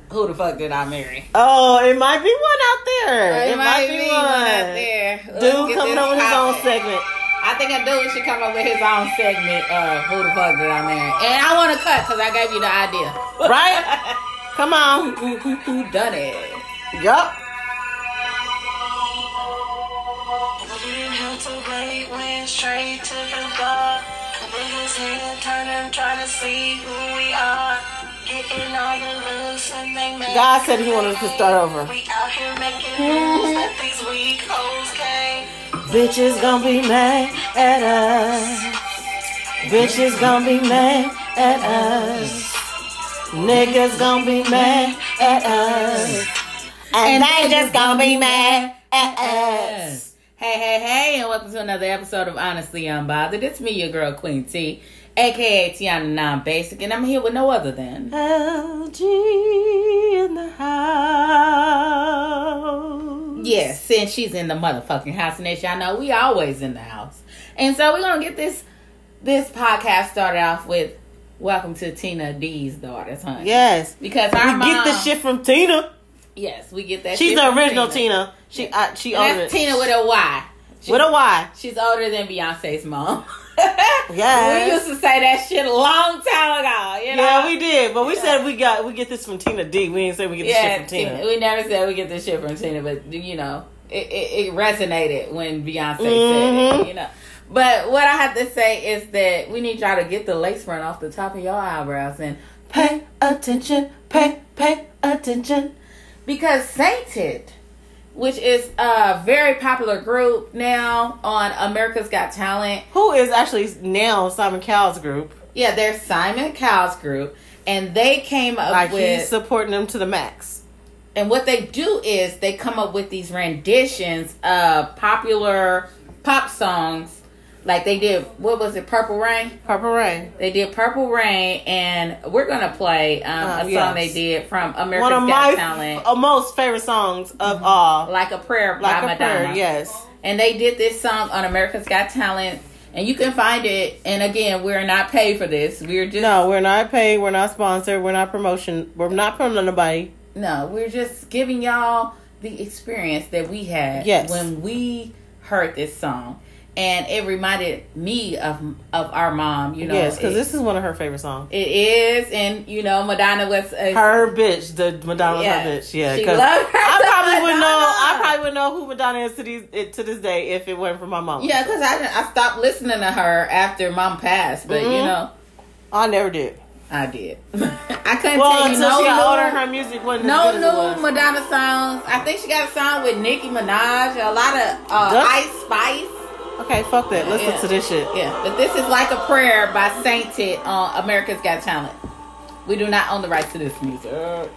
Who the fuck did I marry? Oh, it might be one out there. It might be one out there. Dude coming up with his own segment. I think a dude should come up with his own segment of who the fuck did I marry? And I want to cut because I gave you the idea. Right? Come on. Who done it? Yup. Straight to the bar. Niggas here turning, trying to see who we are. Getting all the looks and they make. God said he wanted us to start over. We out here making moves that these weak hoes can't. Bitches gonna be mad at us. Bitches gonna be mad at us. Niggas gonna be mad at us. And they just gonna be mad at us. Hey, and welcome to another episode of Honestly Unbothered. It's me, your girl, Queen T, a.k.a. Tiana Non-Basic, and I'm here with no other than... LG in the house. Yes, since she's in the motherfucking house, and as y'all know, we always in the house. And so we're going to get this podcast started off with welcome to Tina D's daughters, honey. Yes. Because our mom... We get the shit from Tina. Yes, we get that She's shit the from original Tina. She That's older. Tina with a Y. With a Y. She's older than Beyonce's mom. Yeah. We used to say that shit a long time ago. You know? Yeah, we did. But we said we get this from Tina D. We didn't say we get this shit from Tina. We never said we get this shit from Tina, but you know, it resonated when Beyonce said it, you know. But what I have to say is that we need y'all to get the lace front off the top of your eyebrows and pay attention, pay attention. Because Sainted, which is a very popular group now on America's Got Talent. Who is actually now Simon Cowell's group. Yeah, they're Simon Cowell's group. And they came up with... he's supporting them to the max. And what they do is they come up with these renditions of popular pop songs. Like they did, what was it, Purple Rain? Purple Rain. They did Purple Rain, and we're going to play a song they did from America's Got Talent. One of my most favorite songs of all. Like a Prayer by Like a Madonna. Prayer, yes. And they did this song on America's Got Talent, and you can find it. And again, we're not paid for this. We're just... No, we're not paid. We're not sponsored. We're not promotion. We're not promoting nobody. No, we're just giving y'all the experience that we had when we heard this song. And it reminded me of our mom, you know. Yes, because this is one of her favorite songs. It is, and you know, Madonna was her bitch. The Madonna was her bitch. Yeah, she loved her. I probably would know who Madonna is to this day if it wasn't for my mom. Yeah, because I stopped listening to her after Mom passed, but you know, I never did. I did. I couldn't tell you until she got older. Her music wasn't no as good as it was. Madonna songs. I think she got a song with Nicki Minaj. A lot of Ice Spice. Okay, fuck that. Let's listen to this shit. Yeah, but this is Like a Prayer by Sainted on America's Got Talent. We do not own the rights to this music.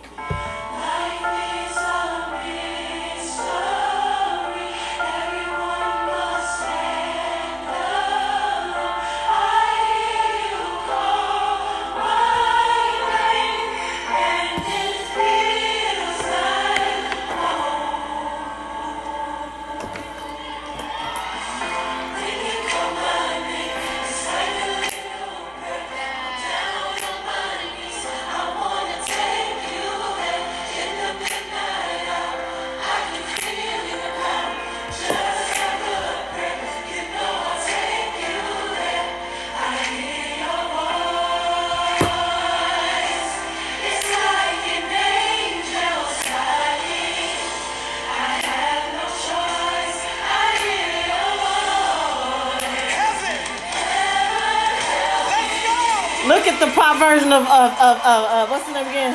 Look at the pop version of what's the name again?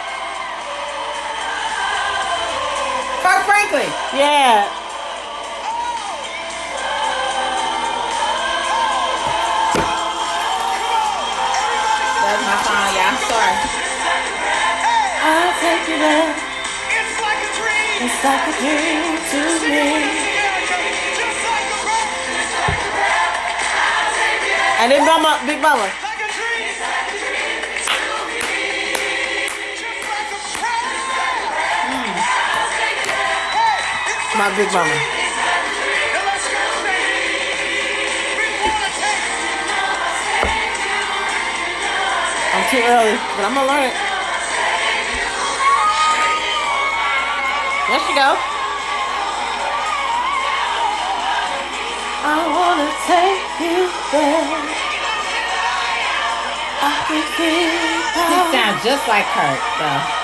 Kirk Franklin. Yeah. That's my song, y'all. Sorry. I'll take you there. It's like a dream to me. And then Big Mama. My Big Mama. I'm too early, but I'm gonna learn it. There she go. I wanna take you there. I can feel He sounds just like Kurt, though.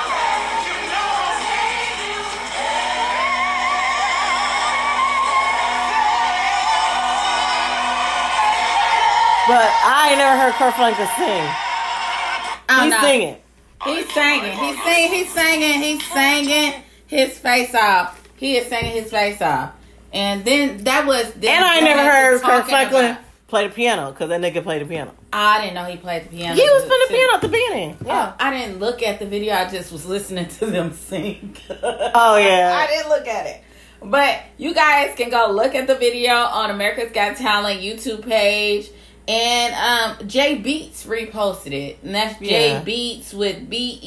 But I ain't never heard Kurt Franklin sing. He's singing. He's singing. He's singing his face off. He is singing his face off. And then that was... And I ain't never heard Kurt Franklin play the piano, because that nigga played the piano. I didn't know he played the piano. He was playing the piano at the beginning. Yeah. I didn't look at the video. I just was listening to them sing. Oh, yeah. I didn't look at it. But you guys can go look at the video on America's Got Talent YouTube page. And Jay Beats reposted it. And that's Jay Beats with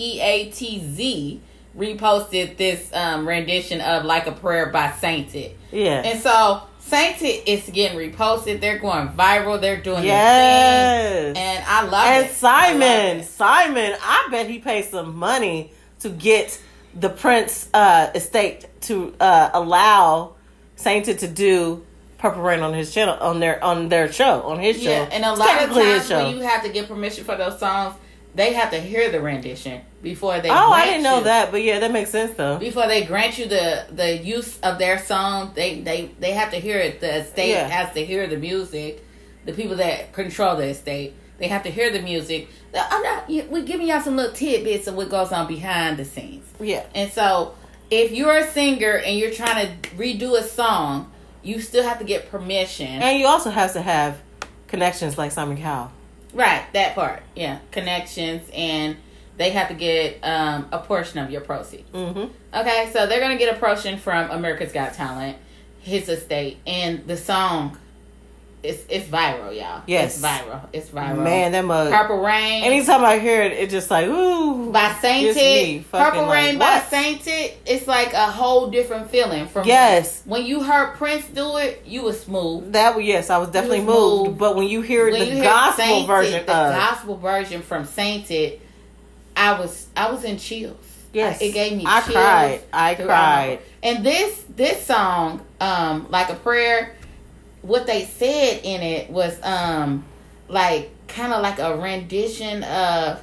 Beatz reposted this rendition of Like a Prayer by Sainted. Yeah. And so Sainted is getting reposted. They're going viral. They're doing their thing. And I love it. And Simon, I bet he paid some money to get the Prince estate to allow Sainted to do Purple Rain on his channel, on their show, on his show. Yeah, and a lot of times when you have to get permission for those songs, they have to hear the rendition before they. Oh, I didn't know that, but yeah, that makes sense though. Before they grant you the use of their song, they have to hear it. The estate has to hear the music. The people that control the estate, they have to hear the music. We're giving y'all some little tidbits of what goes on behind the scenes. Yeah, and so if you're a singer and you're trying to redo a song, you still have to get permission. And you also have to have connections like Simon Cowell. Right, that part. Yeah, connections. And they have to get a portion of your proceeds. Mm-hmm. Okay, so they're going to get a portion from America's Got Talent, his estate. And the song, it's viral, y'all. Yes. It's viral. Man, that mug. Purple Rain. Anytime I hear it, it's just like, ooh. By Sainted. Purple Rain by Sainted. It's like a whole different feeling. From when you heard Prince do it, you was smooth. I was definitely moved. But when you hear the gospel version, gospel version from Sainted, I was in chills. Yes. It gave me chills. I cried. And this song, Like a Prayer, what they said in it was like kind of like a rendition of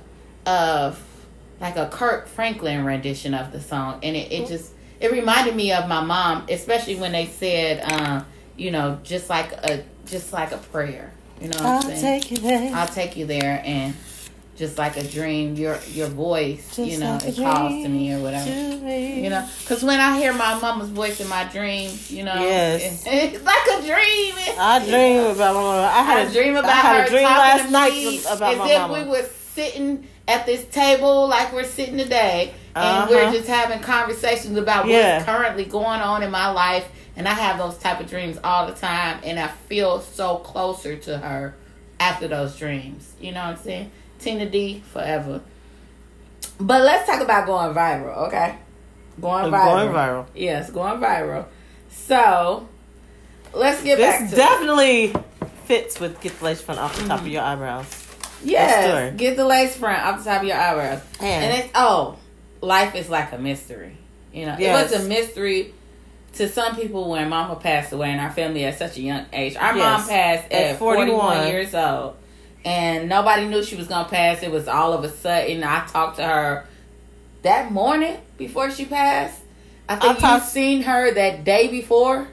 like a Kurt Franklin rendition of the song, and it reminded me of my mom, especially when they said just like a prayer. You know what I'm saying? I'll take you there, and just like a dream, your voice, just like it calls to me or whatever. Because when I hear my mama's voice in my dreams, it's like a dream. I dream about my mama. I had a dream last night about my mama. As if we were sitting at this table like we're sitting today, and we're just having conversations about what's currently going on in my life. And I have those type of dreams all the time, and I feel so closer to her after those dreams. You know what I'm saying? Tina D forever. But let's talk about going viral, okay? Going viral. Yes, going viral. So, let's get back to this. Definitely fits with get the lace front off the top of your eyebrows. Yes, get the lace front off the top of your eyebrows. And it's, life is like a mystery. It was a mystery to some people when Mama passed away in our family at such a young age. Our mom passed at 41 years old. And nobody knew she was going to pass. It was all of a sudden. I talked to her that morning before she passed. I think you seen her that day before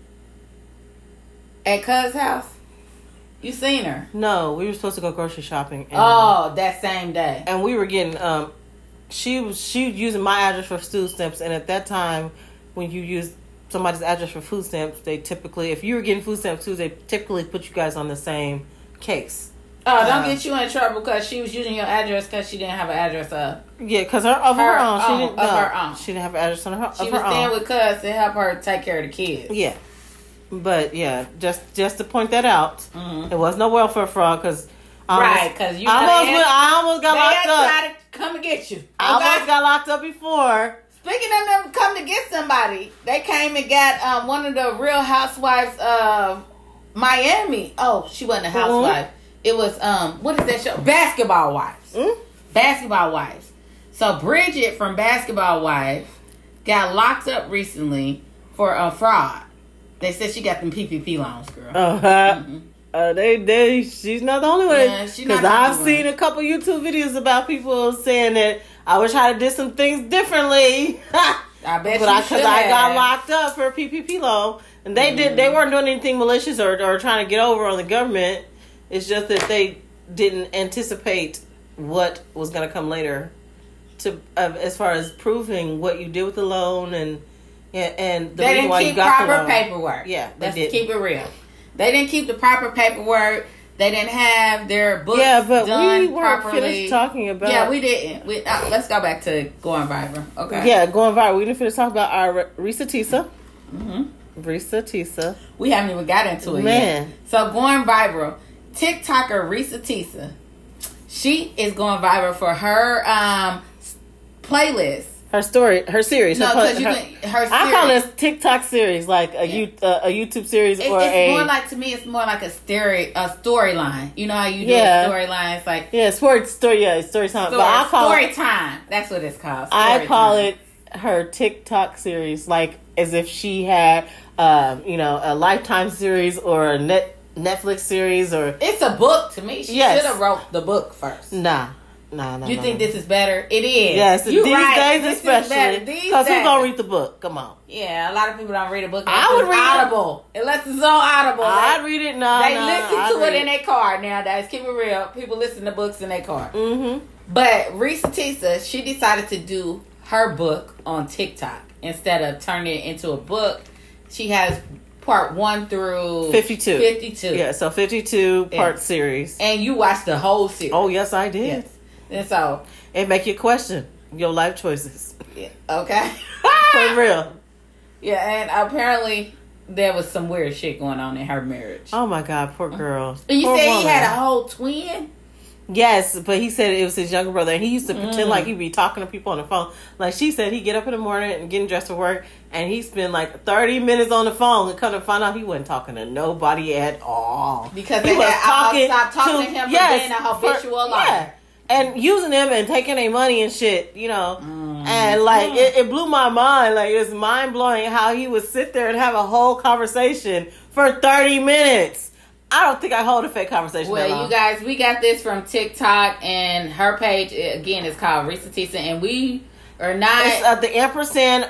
at Cuz's house. You seen her? No, we were supposed to go grocery shopping. And, that same day. And we were getting, she was using my address for food stamps. And at that time, when you use somebody's address for food stamps, they typically, if you were getting food stamps too, they typically put you guys on the same case. Oh, don't get you in trouble because she was using your address because she didn't have an address of. Yeah, because her own. She didn't have an address on her own. She was staying with Cuz to help her take care of the kids. Yeah. But, yeah, just to point that out, it was no welfare fraud because... because you I almost got locked up. They tried to come to get you. I almost got locked up before. Speaking of them come to get somebody, they came and got one of the Real Housewives of Miami. Oh, she wasn't a housewife. It was, what is that show? Basketball Wives. Basketball Wives. So Bridget from Basketball Wives got locked up recently for a fraud. They said she got them PPP loans, girl. She's not the only one. Yeah, she's not Because the I've only seen a couple YouTube videos about people saying that I wish I had did some things differently. I bet Because I got locked up for a PPP loan. And they weren't doing anything malicious or trying to get over on the government. It's just that they didn't anticipate what was going to come later to as far as proving what you did with the loan and the they reason why didn't you keep got the proper loan. paperwork. Yeah, let's didn't. keep it real. They didn't keep the proper paperwork. They didn't have their books but done we weren't properly. finished talking about. Yeah, we didn't. Let's go back to going viral. Okay. Yeah, going viral. We didn't finish talking about our Risa Tisa. Mm-hmm. Risa Tisa. We haven't even got into it Man. yet. So going viral, TikToker Risa Tisa, she is going viral for her playlist. Her series. No, because her series. I call this TikTok series, like a YouTube series It's more like, to me, it's more like a storyline. You know how you do a storyline? It's like story time. But I call story time. That's what it's called. I call it her TikTok series, like as if she had, a Lifetime series or a Netflix series, or it's a book to me. She should have wrote the book first. Nah. You think this is better? It is. Yes, these days especially. Because who's gonna read the book? Come on. Yeah, a lot of people don't read a book. I would read Audible. Unless it's on Audible. I'd read it. They listen to it in their car nowadays. Keep it real. People listen to books in their car. Mm-hmm. But Risa Tisa, she decided to do her book on TikTok instead of turning it into a book. She has part 1 through 52. 52. Yeah, so 52 part series. And you watched the whole series. Oh, yes, I did. Yes. And so it make you question your life choices. Yeah, okay. For real. Yeah, and apparently there was some weird shit going on in her marriage. Oh my God, poor girl. And you poor said woman. he had a whole twin? Yes, but he said it was his younger brother, and he used to pretend like he'd be talking to people on the phone. Like she said, he'd get up in the morning and getting dressed for work, and he'd spend like 30 minutes on the phone, and come to find out he wasn't talking to nobody at all. Because he was stopped talking to him for being a habitual liar. Yeah. And using them and taking their money and shit, and like it blew my mind. Like it's mind blowing how he would sit there and have a whole conversation for 30 minutes. I don't think I hold a fake conversation. Well, you guys, we got this from TikTok, and her page again is called Risa Tisa, and we are not. It's the ampersand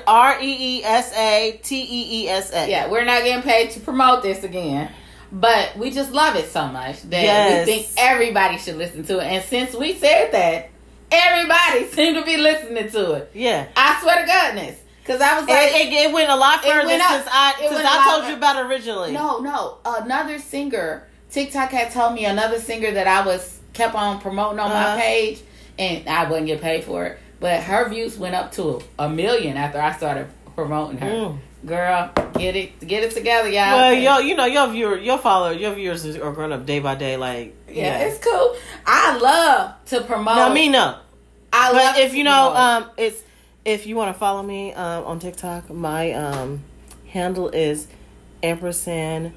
REESATEESA. Yeah, we're not getting paid to promote this again. But we just love it so much that we think everybody should listen to it. And since we said that, everybody seemed to be listening to it. Yeah. I swear to goodness. Because I was like... It went a lot further since I told you about it originally. No. Another singer, TikTok had told me another singer that I kept on promoting on my page. And I wouldn't get paid for it. But her views went up to 1 million after I started promoting her. Girl, get it together, y'all. Well, your viewers are growing up day by day. Like, it's cool. I love to promote. No, me no. I love. But if if you want to follow me on TikTok, my handle is ampersand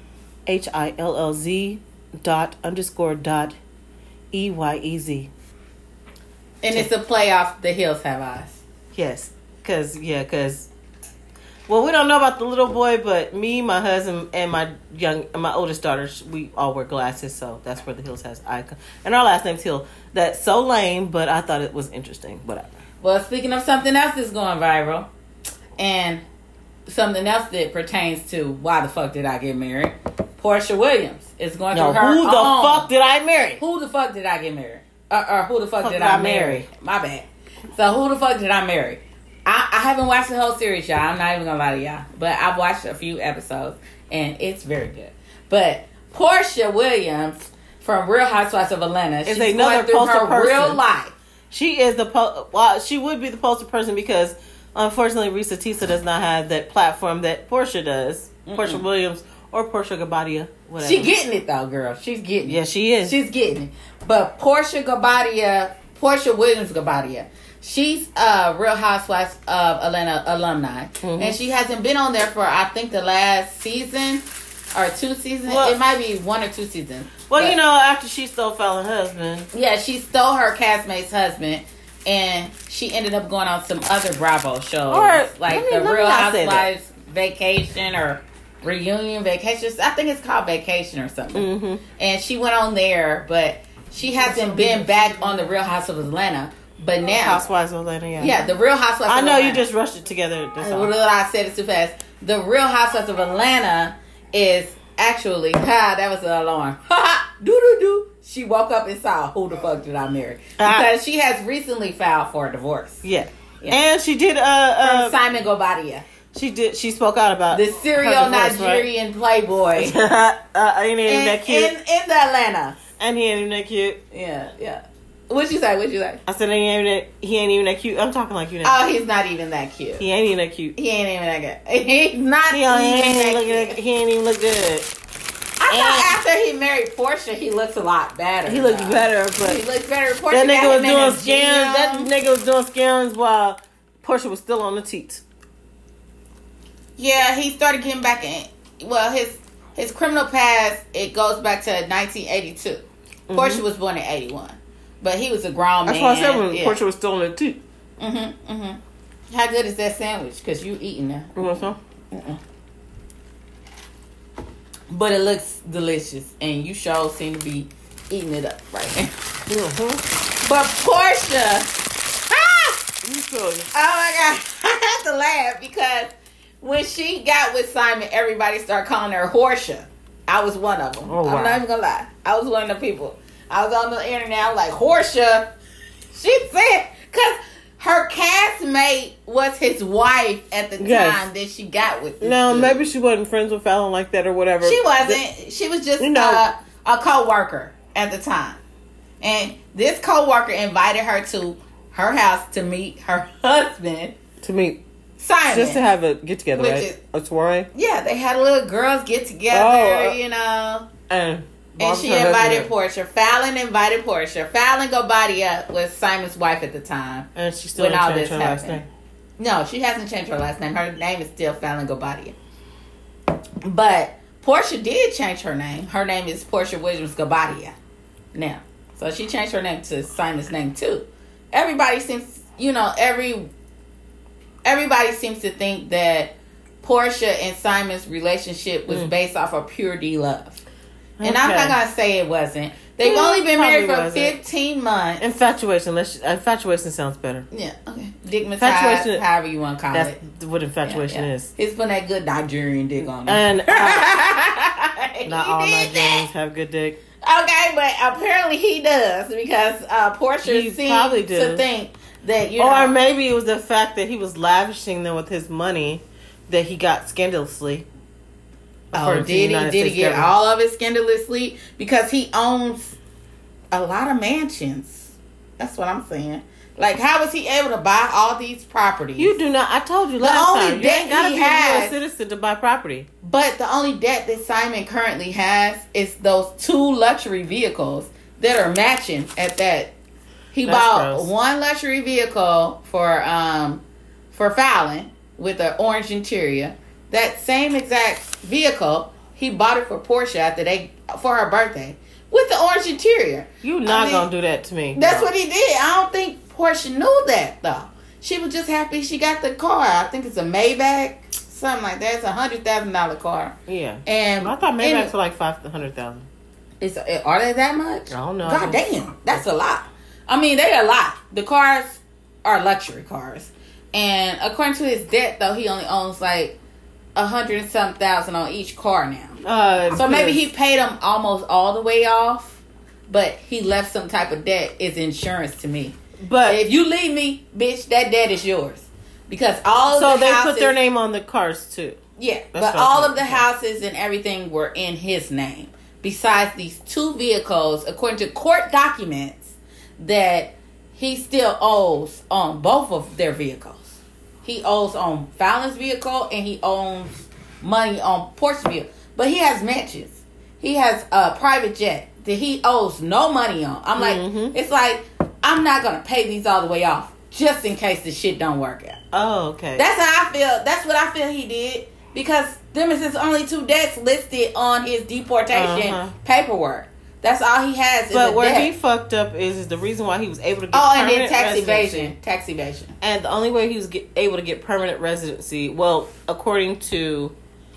HILLZ._.EYEZ. And it's a play off The Hills Have Eyes. Yes, because well, we don't know about the little boy, but me, my husband, and my oldest daughter, we all wear glasses, so that's where The Hills has icon. And our last name's Hill. That's so lame, but I thought it was interesting. Whatever. Well, speaking of something else that's going viral, and something else that pertains to why the fuck did I get married, Portia Williams is going through her who the fuck did I marry? Who the fuck did I get married? Or who the fuck did I marry? My bad. So who the fuck did I marry? I haven't watched the whole series, y'all. I'm not even gonna lie to y'all. But I've watched a few episodes, and it's very good. But Portia Williams from Real Housewives of Atlanta, she's going through her real life. She is she would be the poster person because, unfortunately, Risa Tisa does not have that platform that Portia does. Portia Williams or Portia Gabadia, whatever. She getting it, though, girl. She's getting it. Yeah, she is. She's getting it. But Portia Williams Gabadia, she's a Real Housewives of Atlanta alumni. And she hasn't been on there for, I think, the last season or 2 seasons. Well, it might be 1 or 2 seasons. Well, after she stole Fallon's husband. Yeah, she stole her castmate's husband. and she ended up going on some other Bravo shows, Or, like let the me Real not say that. Housewives Vacation or Reunion Vacation. I think it's called Vacation or something. Mm-hmm. And she went on there, but she hasn't been back on the Real House of Atlanta. But now, Housewives of Atlanta, yeah, the Real Housewives. I of know Atlanta. you just rushed it together. That's all. I said it too fast. The Real Housewives of Atlanta is actually, that was an alarm. Do do do. She woke up and saw, who the fuck did I marry? Because she has recently filed for a divorce. Yeah. Yeah. And she did From Simon Gobadia, she spoke out about the serial her divorce, Nigerian playboy ain't even that cute. in the Atlanta. And he ain't even that cute. Yeah. What'd you say? I said he ain't even that cute. I'm talking like you know. Oh, he's not even that cute. He ain't even that cute. He ain't even that good. He's not He ain't even look good. I thought after he married Portia, he looks a lot better. He looks though. better, but He looks better. Portia that nigga got was him in doing a scams. That gym. nigga was doing scams while Portia was still on the teats. Yeah, he started getting back in. Well, his criminal past, it goes back to 1982. Mm-hmm. Portia was born in 81. But he was a grown That's man. why I said when yeah. Portia was still on the teats. How good is that sandwich? Because you eating that. You want some? But it looks delicious. And you sure seem to be eating it up right now. But Portia... Oh my God. I have to laugh because when she got with Simon, everybody started calling her Horsha. I was one of them. Oh, wow. I'm not even going to lie. I was one of the people. I was on the internet. I was like, Horsha. She said, because her castmate was his wife at the time that she got with this No, dude. maybe she wasn't friends with Fallon like that or whatever. She wasn't. She was just a co-worker at the time. And this co-worker invited her to her house to meet her husband. To meet. Simon. Just to have a get-together, Which right? is- A soiree? Yeah, they had a little girls get together, And she invited Portia. Fallon invited Portia. Fallon Gobadia was Simon's wife at the time. And she still when all didn't this change her last happened. name. No, she hasn't changed her last name. Her name is still Fallon Gobadia. But Portia did change her name. Her name is Portia Williams Gobadia now. So she changed her name to Simon's name too. Everybody seems, everybody seems to think that Portia and Simon's relationship was based off of pure D love. And I'm not going to say it wasn't. They've only been married for 15 months. Infatuation. Infatuation sounds better. Yeah, okay. Digmatized, Infatuation- however you want to call it. That's what infatuation is. He's putting that good Nigerian dick on it. And He not all did Nigerians that. have good dick. Okay, but apparently he does because Portia He probably seems do. to think that, Or maybe it was the fact that he was lavishing them with his money that he got scandalously. did he get all of it scandalously? Because he owns a lot of mansions. That's what I'm saying. Like, how was he able to buy all these properties? You do not. I told you last only time. You debt ain't got to he be a has- U.S. citizen to buy property. But the only debt that Simon currently has is those 2 luxury vehicles that are matching at that. He That's bought gross. one luxury vehicle for Fallon with an orange interior. That same exact vehicle, he bought it for Portia for her birthday with the orange interior. You not going to do that to me. That's what he did. I don't think Portia knew that though. She was just happy she got the car. I think it's a Maybach, something like that. It's $100,000 car. Yeah. And I thought Maybachs were like $500,000. Are they that much? I don't know. God damn, that's a lot. I mean, they're a lot. The cars are luxury cars, and according to his debt, though, he only owns like $100 and some thousand on each car now. So maybe he paid them almost all the way off, but he left some type of debt as insurance to me. But If you leave me, bitch, that debt is yours because all of the they houses, put their name on the cars too. yeah, That's but what all I'm of the houses and everything were in his name. Besides these 2 vehicles, according to court documents, that he still owes on both of their vehicles. He owes on Fallon's vehicle and he owns money on Portia's vehicle. But he has mansions. He has a private jet that he owes no money on. I'm like, it's like, I'm not going to pay these all the way off just in case the shit don't work out. Oh, okay. That's how I feel. That's what I feel he did. Because them is his only 2 debts listed on his deportation paperwork. That's all he has. Is But a where debt. he fucked up is the reason why he was able to get and then permanent tax residency. evasion. Tax evasion. And the only way he was able to get permanent residency, well, according to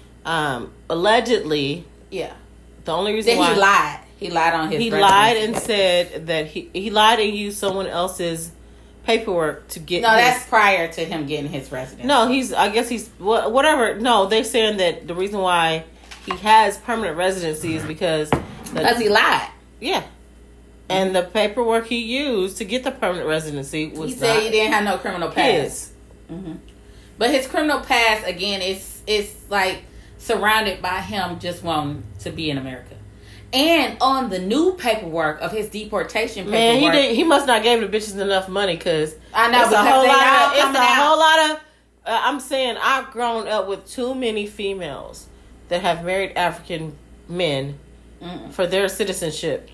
allegedly, Yeah. the only reason Then why he lied. He lied on his. he residency. lied and said that he lied and used someone else's paperwork to get. No, his, that's prior to him getting his residency. no. I guess he's whatever. No, they're saying that the reason why he has permanent residency is because he lied. Yeah. And the paperwork he used to get the permanent residency was He said he didn't have no criminal past. his. But his criminal past, again, is like surrounded by him just wanting to be in America. And on the new paperwork of his deportation paperwork, Man, he must not gave the bitches enough money because I know, it's a because whole they lot all of. It's coming a out. whole lot of. I'm saying I've grown up with too many females that have married African men for their citizenship.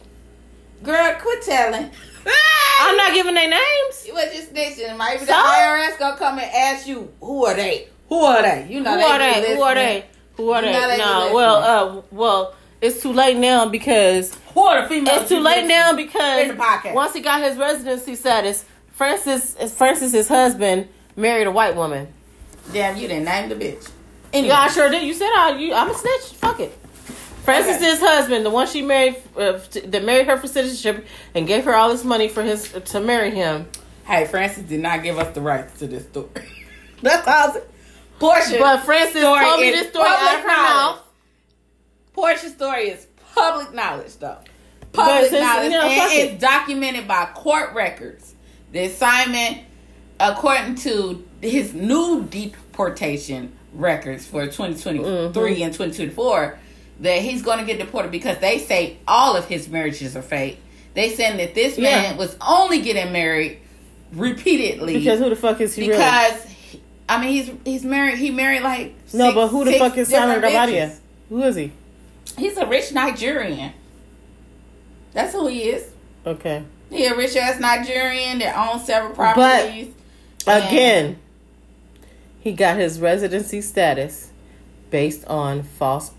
Girl, quit telling. I'm not giving their names. You was just snitching. Maybe the So? IRS gonna come and ask you, who are they? Who are they? You know Who are be they? Who are listening. they? Who are You they? know they be No, well, it's too late now because Who are the females? it's too you late now listening? because In the podcast. once he got his residency status, Francis' husband married a white woman. Damn, you didn't name the bitch. Yeah, I sure did. You said I'm a snitch. Fuck it. Francis' husband, the one she married, that married her for citizenship and gave her all this money to marry him. Hey, Francis did not give us the rights to this story. That's all. Portia. But Francis story told me is this story out public of her knowledge. mouth. Portia's story is public knowledge, though. But Public since, knowledge, you know, fuck and it. it's documented by court records. That Simon, according to his new deportation records for 2023 and 2024, that he's going to get deported because they say all of his marriages are fake. They saying that this man was only getting married repeatedly Because who the fuck is he really? because I mean he's married. He married like No, but who the fuck is Simon different Gabadia? bitches. Who is he? He's a rich Nigerian. That's who he is. Okay. He a rich ass Nigerian that owns several properties. Again, he got his residency status based on falsified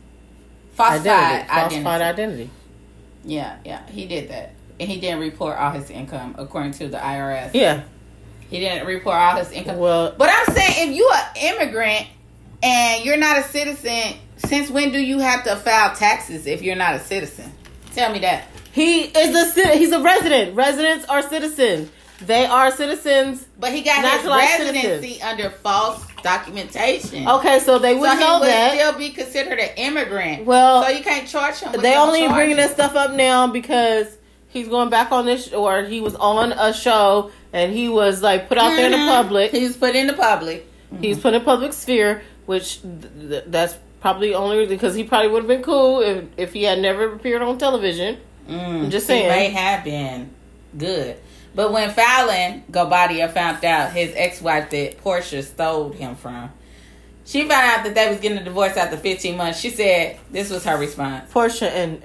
identity. Yeah, he did that. And he didn't report all his income according to the IRS. Yeah. He didn't report all his income. Well, But I'm saying, if you an immigrant and you're not a citizen, since when do you have to file taxes if you're not a citizen? Tell me that. he's a resident. Residents are citizens. They are citizens. But he got his Naturalized residency citizens. under false documentation. Okay, so they So wouldn't he know would that. still be considered an immigrant. Well, so you can't charge him with They no only bringing charges. this stuff up now because he's going back on this, or he was on a show and he was like put out there in the public. He was put in the public. He's put in public sphere, which that's probably only reason because he probably would have been cool if he had never appeared on television. I'm just saying. He may have been good. But when Fallon Gabadia found out his ex-wife that Portia stole him from, she found out that they was getting a divorce after 15 months. She said this was her response. Portia and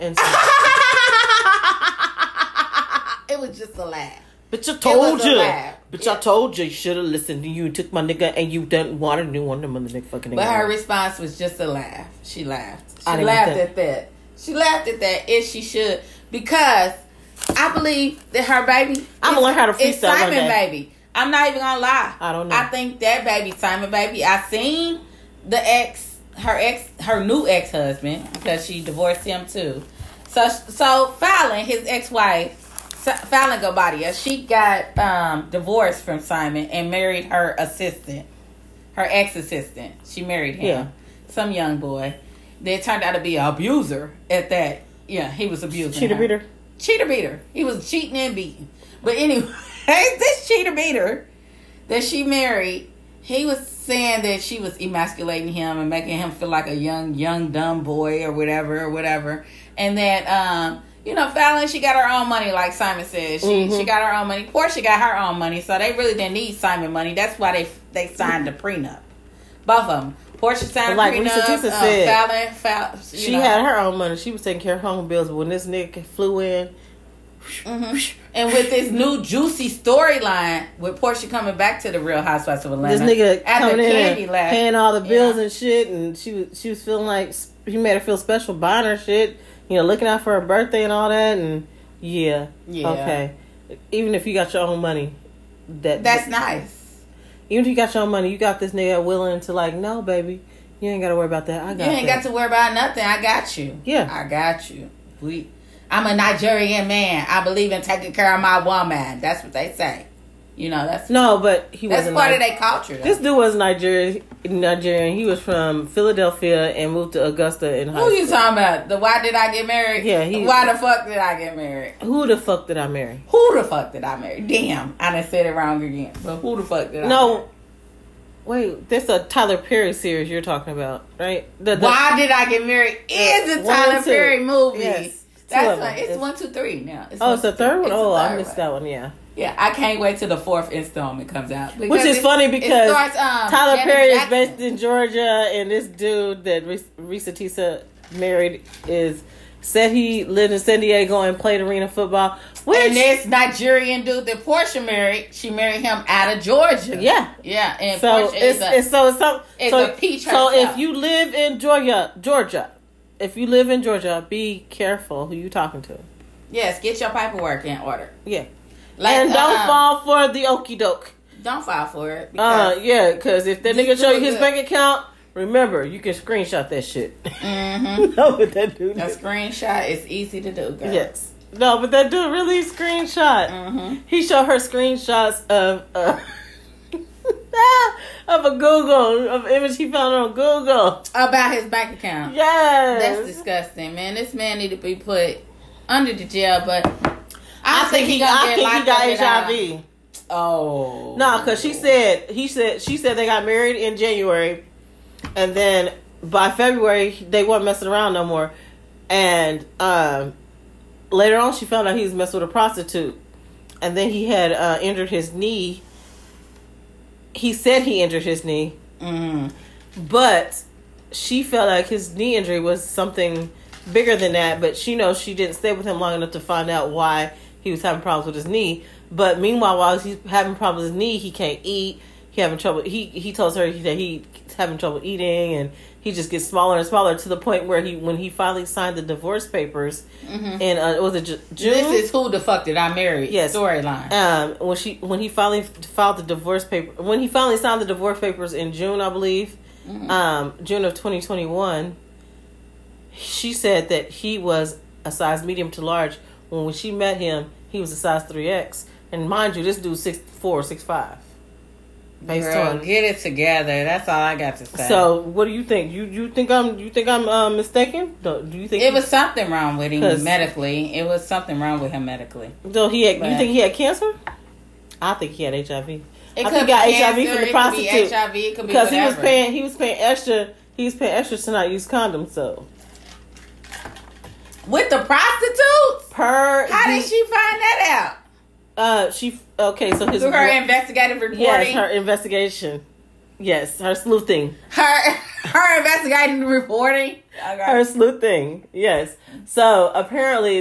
It was just a laugh. Bitch, I told was a you. laugh. Bitch, I told you. You should have listened to you. Took my nigga and you didn't want to do on the mother fucking nigga. But her response was just a laugh. She laughed. She I didn't laughed get that. at that. She laughed at that, if she should. Because I believe that her baby I'm gonna learn how to is freestyle one Simon day. baby. I'm not even gonna lie. I don't know. I think that baby Simon baby. I seen her new ex-husband, because she divorced him too. So Fallon, his ex-wife, Fallon Gabadia, she got divorced from Simon and married her assistant, her ex-assistant. She married him. Yeah. Some young boy. They turned out to be an abuser at that. Yeah, he was abusing Cheater her. beater. Cheater beater. He was cheating and beating. But anyway, this cheater beater that she married, he was saying that she was emasculating him and making him feel like a young dumb boy or whatever. And that Fallon, she got her own money, like Simon said. She got her own money. Portia got her own money, so they really didn't need Simon money. That's why they signed the prenup. Both of them. Portia signed Like a prenup. Risa Tisa said, Fallon, she had her own money. She was taking care of home bills. But when this nigga flew in, and with this new juicy storyline with Portia coming back to the Real Housewives of Atlanta, this nigga after coming in Candy and left, paying all the bills and shit, and she was feeling like he made her feel special, buying her shit, looking out for her birthday and all that, and yeah. Yeah. Okay. Even if you got your own money, that's nice. Even if you got your own money, you got this nigga willing to like, no, baby, you ain't got to worry about that. I got. You ain't got to worry about nothing. I got you. Yeah, I got you. I'm a Nigerian man. I believe in taking care of my woman. That's what they say. That's no, but he wasn't. That's part of their culture. Though. This dude was Nigerian. He was from Philadelphia and moved to Augusta in high school. Who you talking about? The why did I get married? Yeah, why the fuck did I get married? Who the fuck did I marry? Who the fuck did I marry? Damn, I done said it wrong again. But who the fuck did I marry? Wait, that's a Tyler Perry series you're talking about, right? Why Did I Get Married is a Tyler Perry movie. Yes. It's 1, 2, 3 now. It's the third one? I missed that one, yeah. Yeah, I can't wait till the 4th installment comes out. Which is funny because Tyler Perry is based in Georgia, and this dude that Risa Tisa married said he lived in San Diego and played arena football. And this Nigerian dude that Portia married, she married him out of Georgia. Yeah. Yeah, and so Portia is a peach herself. So if you live in Georgia, be careful who you talking to. Yes, get your paperwork in order. Yeah. And don't fall for the okie doke. Don't fall for it. Because if that nigga show you his bank account, remember, you can screenshot that shit. Mm-hmm. No, but that dude. A screenshot is easy to do, girl. Yes. No, but that dude really screenshot. Mm-hmm. He showed her screenshots of of image he found on Google about his bank account. Yes. That's disgusting, man. This man need to be put under the jail, but I think he got HIV. Oh no, because she said they got married in January, and then by February they weren't messing around no more, and later on she found out he was messing with a prostitute, and then he had injured his knee. He said he injured his knee, but she felt like his knee injury was something bigger than that. But she didn't stay with him long enough to find out why he was having problems with his knee. But meanwhile, while he's having problems with his knee, he can't eat. He having trouble. He tells her that he's having trouble eating, and he just gets smaller and smaller to the point where when he finally signed the divorce papers, and was it June? This is Who the Fuck Did I Marry? Yes. Storyline. When he finally filed the divorce paper, when he finally signed the divorce papers in June, I believe, June of 2021, she said that he was a size medium to large. When she met him, he was a size 3X. And mind you, this dude's 6'4", 6'5". Girl, get it together. That's all I got to say. So, what do you think? You think I'm mistaken? Do you think it was something wrong with him medically? It was something wrong with him medically. So you think he had cancer? I think he had HIV. I think he got HIV from the prostitute. It could be HIV. It could be because whatever. he was paying extra. He was paying extra to not use condoms. So with the prostitutes, how did she find that out? So his through her investigative reporting. Yes, her investigation. Yes, her sleuthing. Her investigating reporting. Okay. Her sleuthing. Yes. So apparently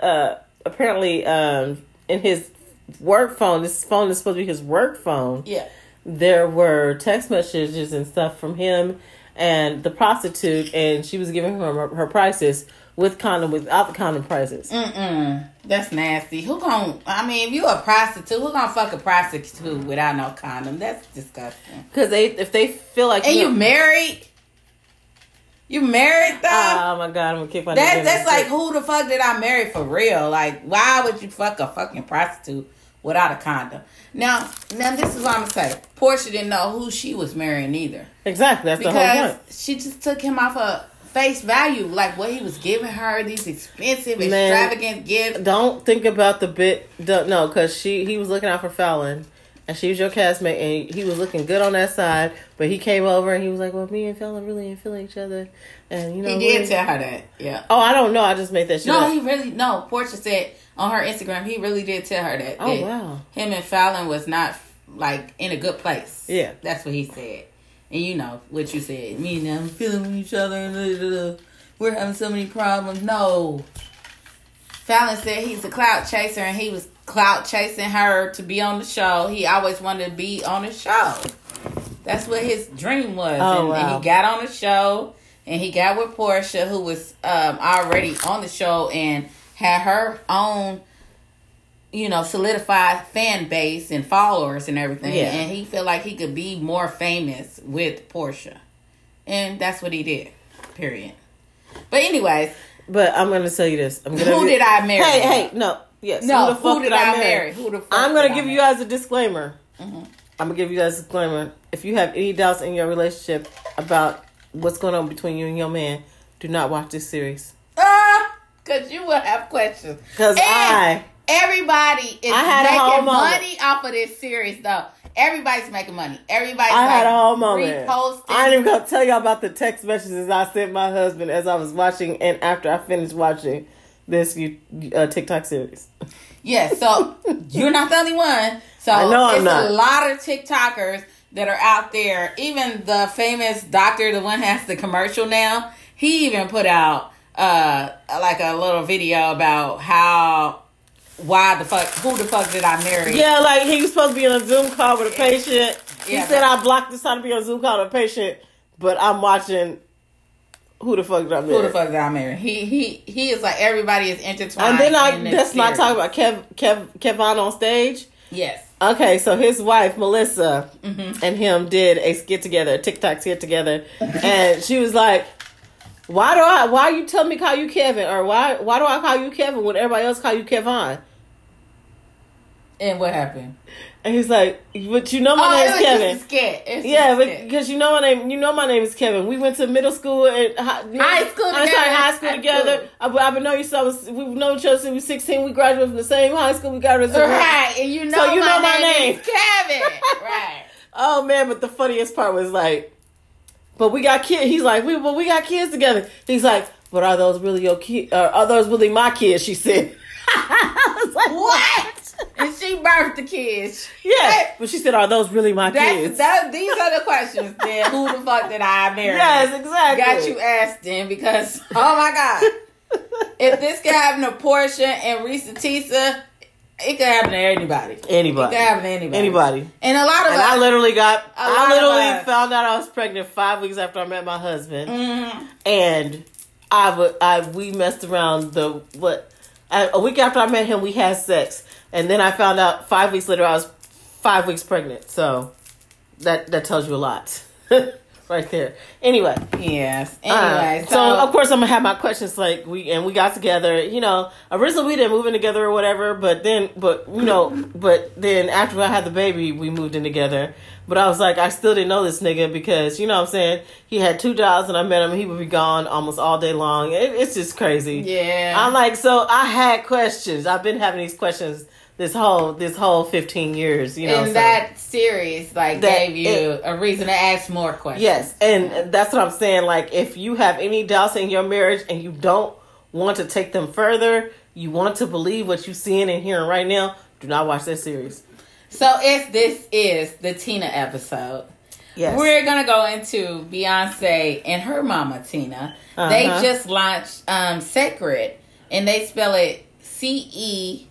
in his work phone, this phone is supposed to be his work phone. Yeah. There were text messages and stuff from him and the prostitute, and she was giving her prices with condom, without the condom prices. That's nasty. If you a prostitute, who gonna fuck a prostitute without no condom? That's disgusting. Because if they feel like... And you married? You married though? Oh my God, I'm gonna kick my... That's like, who the fuck did I marry for real? Like, why would you fuck a fucking prostitute without a condom? Now this is what I'm gonna say. Portia didn't know who she was marrying either. Exactly, that's the whole point. She just took him off of face value, like what he was giving her, these expensive, extravagant gifts. Don't think about the bit. No, because he was looking out for Fallon, and she was your castmate, and he was looking good on that side. But he came over and he was like, "Well, me and Fallon really ain't feeling each other," and he did tell her that. Yeah. Oh, I don't know. I just made that shit up. He really Portia said on her Instagram, he really did tell her that. Oh wow. Him and Fallon was not like in a good place. Yeah, that's what he said. And you know what you said. Me and them feeling with each other. And we're having so many problems. No. Fallon said he's a clout chaser, and he was clout chasing her to be on the show. He always wanted to be on the show. That's what his dream was. Oh, wow. And he got on the show. and he got with Portia, who was already on the show and had her own, solidified fan base and followers and everything. Yeah. And he felt like he could be more famous with Portia. And that's what he did. Period. But anyways. But I'm going to tell you this. Who did I marry? Hey, no. Yes. No, who did I marry? Who the fuck I'm going to give marry? you guys a disclaimer. Mm-hmm. I'm going to give you guys a disclaimer. If you have any doubts in your relationship about what's going on between you and your man, do not watch this series. Because you will have questions. Because everybody is making money off of this series, though. Everybody's making money. Everybody's had a whole moment. Reposting. I ain't even going to tell y'all about the text messages I sent my husband as I was watching and after I finished watching this TikTok series. Yes, so you're not the only one. So I know I'm it's not. a lot of TikTokers that are out there. Even the famous doctor, the one who has the commercial now, he even put out like a little video about who the fuck did I marry? Yeah, like he was supposed to be on a Zoom call with a patient. He said I blocked this time to be on a Zoom call with a patient, but I'm watching who the fuck did I marry? Who the fuck did I marry? He is like everybody is intertwined. And then let's not talk about Kevon on stage. Yes. Okay, so his wife Melissa and him did a skit together, a TikTok skit together, and she was like, Why you tell me call you Kevin, or why do I call you Kevin when everybody else call you Kevon? And what happened? And he's like, but you know my name's Kevin. Because you know my name. You know my name is Kevin. We went to middle school and high school together. I've been knowing you since we've known each other since we were 16. We graduated from the same high school. We graduated right, and you know my name is Kevin. Right. Oh man, but the funniest part was like, but we got kids. He's like, we got kids together. He's like, but are those really your kids? Are those really my kids? She said. I was like, what? And she birthed the kids. Yeah, but she said, are those really my kids? These are the questions then. Who the fuck did I marry? Yes, exactly. Got you asked then because, oh my God. If this could happen to Portia and Risa Tisa, it could happen to anybody. Anybody. It could happen to anybody. And a lot of us. I literally found out I was pregnant 5 weeks after I met my husband. Mm-hmm. And we messed around a week after I met him, we had sex. And then I found out 5 weeks later I was 5 weeks pregnant. So that tells you a lot. Right there. Anyway. Yes. Anyway. So of course I'm going to have my questions like we got together, originally we didn't move in together or whatever, but then after I had the baby, we moved in together. But I was like, I still didn't know this nigga because, you know what I'm saying? He had 2 jobs and I met him and he would be gone almost all day long. It's just crazy. Yeah. I'm like, so I had questions. I've been having these questions this whole 15 years, that series, gave you a reason to ask more questions. Yes, and that's what I'm saying. Like, if you have any doubts in your marriage and you don't want to take them further, you want to believe what you're seeing and hearing right now, do not watch that series. So, this is the Tina episode. Yes. We're going to go into Beyonce and her mama, Tina. Uh-huh. They just launched Sacred, and they spell it CE''CRED.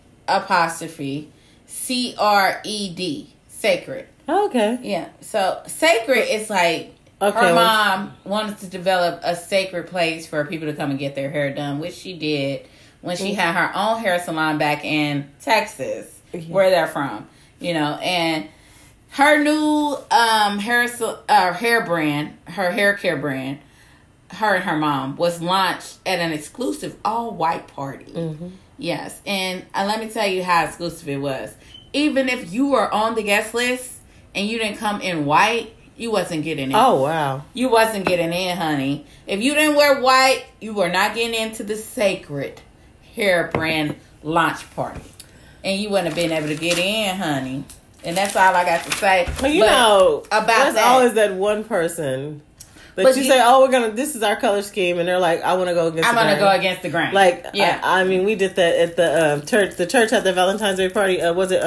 Sacred. Okay. Yeah. So Sacred is like her mom wanted to develop a sacred place for people to come and get their hair done, which she did when she had her own hair salon back in Texas, where they're from. And her new hair brand, her hair care brand, her and her mom was launched at an exclusive all-white party. Mm-hmm. Yes, and let me tell you how exclusive it was. Even if you were on the guest list and you didn't come in white, you wasn't getting in. Oh, wow. You wasn't getting in, honey. If you didn't wear white, you were not getting into the Sacred hair brand launch party. And you wouldn't have been able to get in, honey. And that's all I got to say. But about there's always that one person... But you say, this is our color scheme, and they're like, I want to go against the grain. I'm going to go against the grain. Like, yeah. I mean, we did that at the church. The church had the Valentine's Day party. Was it,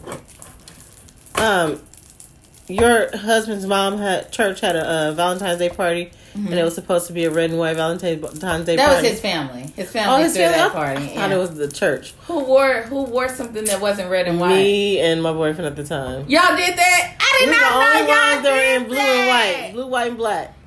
your husband's mom had a Valentine's Day party, and it was supposed to be a red and white Valentine's Day party. That was his family. His family threw that party. I thought it was the church. Who wore something that wasn't red and white? Me and my boyfriend at the time. Y'all did that? I did not know y'all did that. We were in blue and white. Blue, white, and black.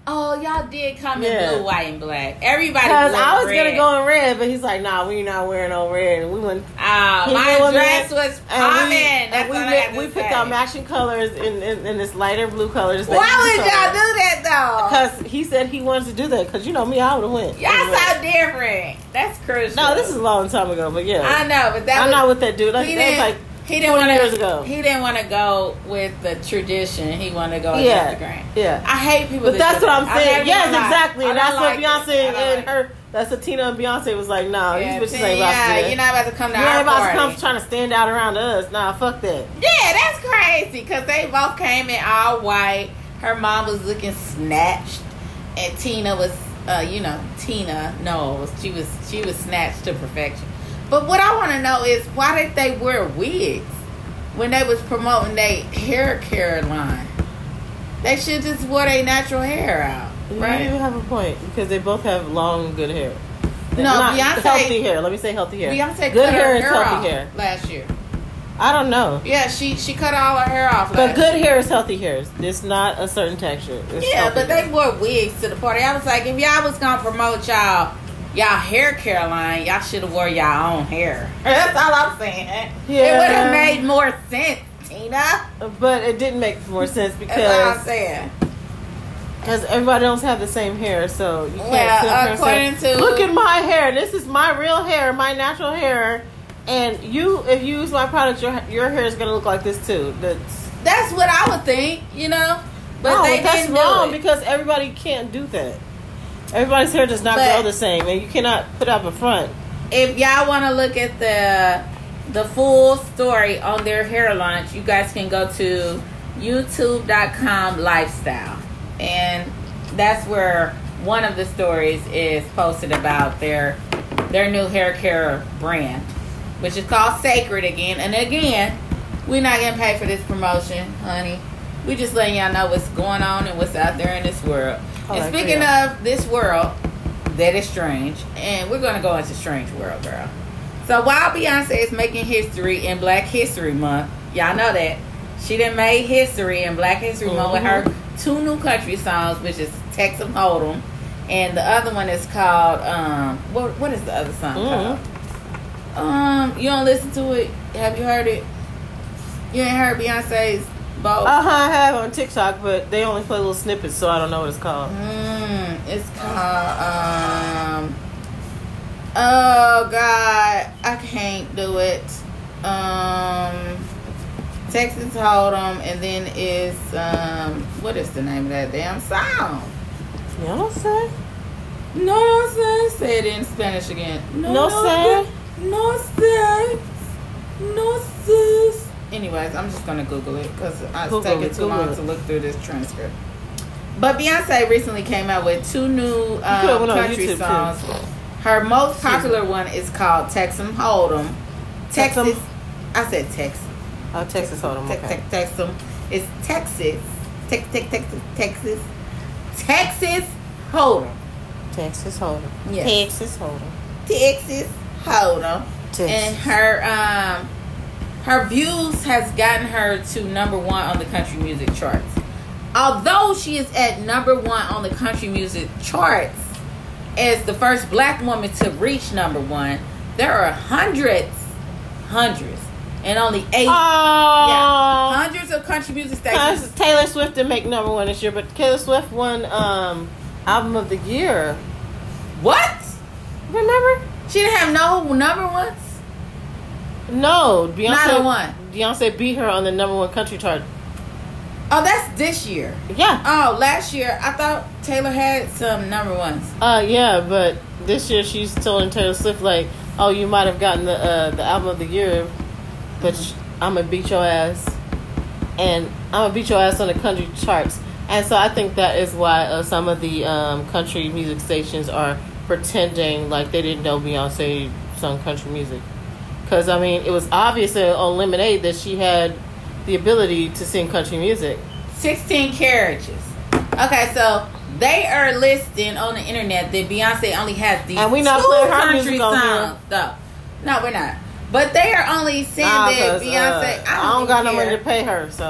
Oh, y'all did come in Yeah. blue, white, and black. Everybody. Because blue I was and gonna red. go in red, but he's like, "Nah, we not wearing no red." And we went. He My knew dress it, was and popping. That's we all I had to we picked say. out matching colors in this lighter blue color. This Why would y'all do that though? Because he said he wanted to do that. Because you know me, I would have went. Y'all so different. That's crucial. No, this is a long time ago, but yeah, I know, but that I'm was, not with that dude. That he was didn't. like He didn't 20 want years ago. He didn't want to go with the tradition. He wanted to go with Yeah, Instagram. yeah. I hate people. But that that's do what that. I'm saying. Yes, exactly. I And that's don't what like Beyonce it. I don't and like her. That's what Tina and Beyonce was like. Nah, Yeah, these bitches ain't about to do that. you're not about to come to You our ain't about party. to come trying to stand out around us. Nah, fuck that. Yeah, that's crazy because they both came in all white. Her mom was looking snatched, and Tina was, Tina knows she was snatched to perfection. But what I want to know is why did they wear wigs when they was promoting their hair care line? They should just wear their natural hair out, right? You have a point because they both have long, good hair. No, Not Beyonce- healthy hair. Let me say healthy hair. Beyonce good cut hair her is hair healthy off hair. last year. I don't know, Yeah, she cut all her hair off. but last good year. hair is healthy hair. It's not a certain texture. It's Yeah, healthy but hair. they wore wigs to the party. I was like, if y'all was gonna promote y'all hair care line, y'all should have wore y'all own hair. That's all I'm saying. Yeah. It would have made more sense, Tina. But it didn't make more sense That's all I'm because saying. everybody don't have the same hair, so you can't Well, sit up there and according say, to- look at my hair. This is my real hair, my natural hair. And if you use my product, your hair is gonna look like this too. That's what I would think, But no, they that's didn't wrong do it. because everybody can't do that. Everybody's hair does not But- grow the same, and you cannot put up a front. If y'all want to look at the full story on their hair launch, you guys can go to youtube.com/lifestyle, and that's where one of the stories is posted about their new hair care brand, which is called Sacred again. And again, we're not getting paid for this promotion, honey. We just letting y'all know what's going on and what's out there in this world. Oh, And I speaking agree. of this world that is strange, and we're gonna go into strange world, girl. So while Beyonce is making history in Black History Month, y'all know that she done made history in Black History Month with her 2 new country songs, which is Texas Hold'em, and the other one is called what is the other song called? You don't listen to it? Have you heard it? You ain't heard Beyonce's both? I have on TikTok, but they only play little snippets, so I don't know what it's called. It's called oh God, I can't do it. Texas Hold'em, and then it's what is the name of that damn song? You know what I'm saying? No sé. Say it in Spanish again. No sé. No sé. No sé. Anyways, I'm just gonna Google it because it's Google taking it, too Google long it. to look through this transcript. But Beyonce recently came out with 2 new could've went on country YouTube, too. songs. Her most popular one is called Texas Hold'em. Texas. Texas? I said Texas. Oh, Texas Hold'em. Okay. Texas. It's Texas. Texas. Texas Hold'em. Texas Hold'em. Yes. Texas Hold'em. Texas Hold'em. Texas. And her views has gotten her to #1 on the country music charts. Although she is at #1 on the country music charts as the first Black woman to reach #1, there are hundreds, and only 8. Oh, Hundreds of country music stations. Taylor Swift didn't make #1 this year, but Taylor Swift won album of the year. What? Remember? She didn't have no #1s? No, Beyonce. Not a one. Beyonce beat her on the #1 country chart. Oh, that's this year. Yeah. Oh, last year I thought Taylor had some #1s. Yeah, but this year she's telling Taylor Swift like, "Oh, you might have gotten the album of the year, but I'm gonna beat your ass, and I'm gonna beat your ass on the country charts." And so I think that is why some of the country music stations are pretending like they didn't know Beyonce sung country music, because I mean it was obvious on Lemonade that she had the ability to sing country music. 16 carriages. Okay, so they are listing on the internet that Beyonce only has these And we not 2 playing her country music on here. songs. No, we're not. But they are only saying that 'cause, Beyonce. I don't got no care. money to pay her, so.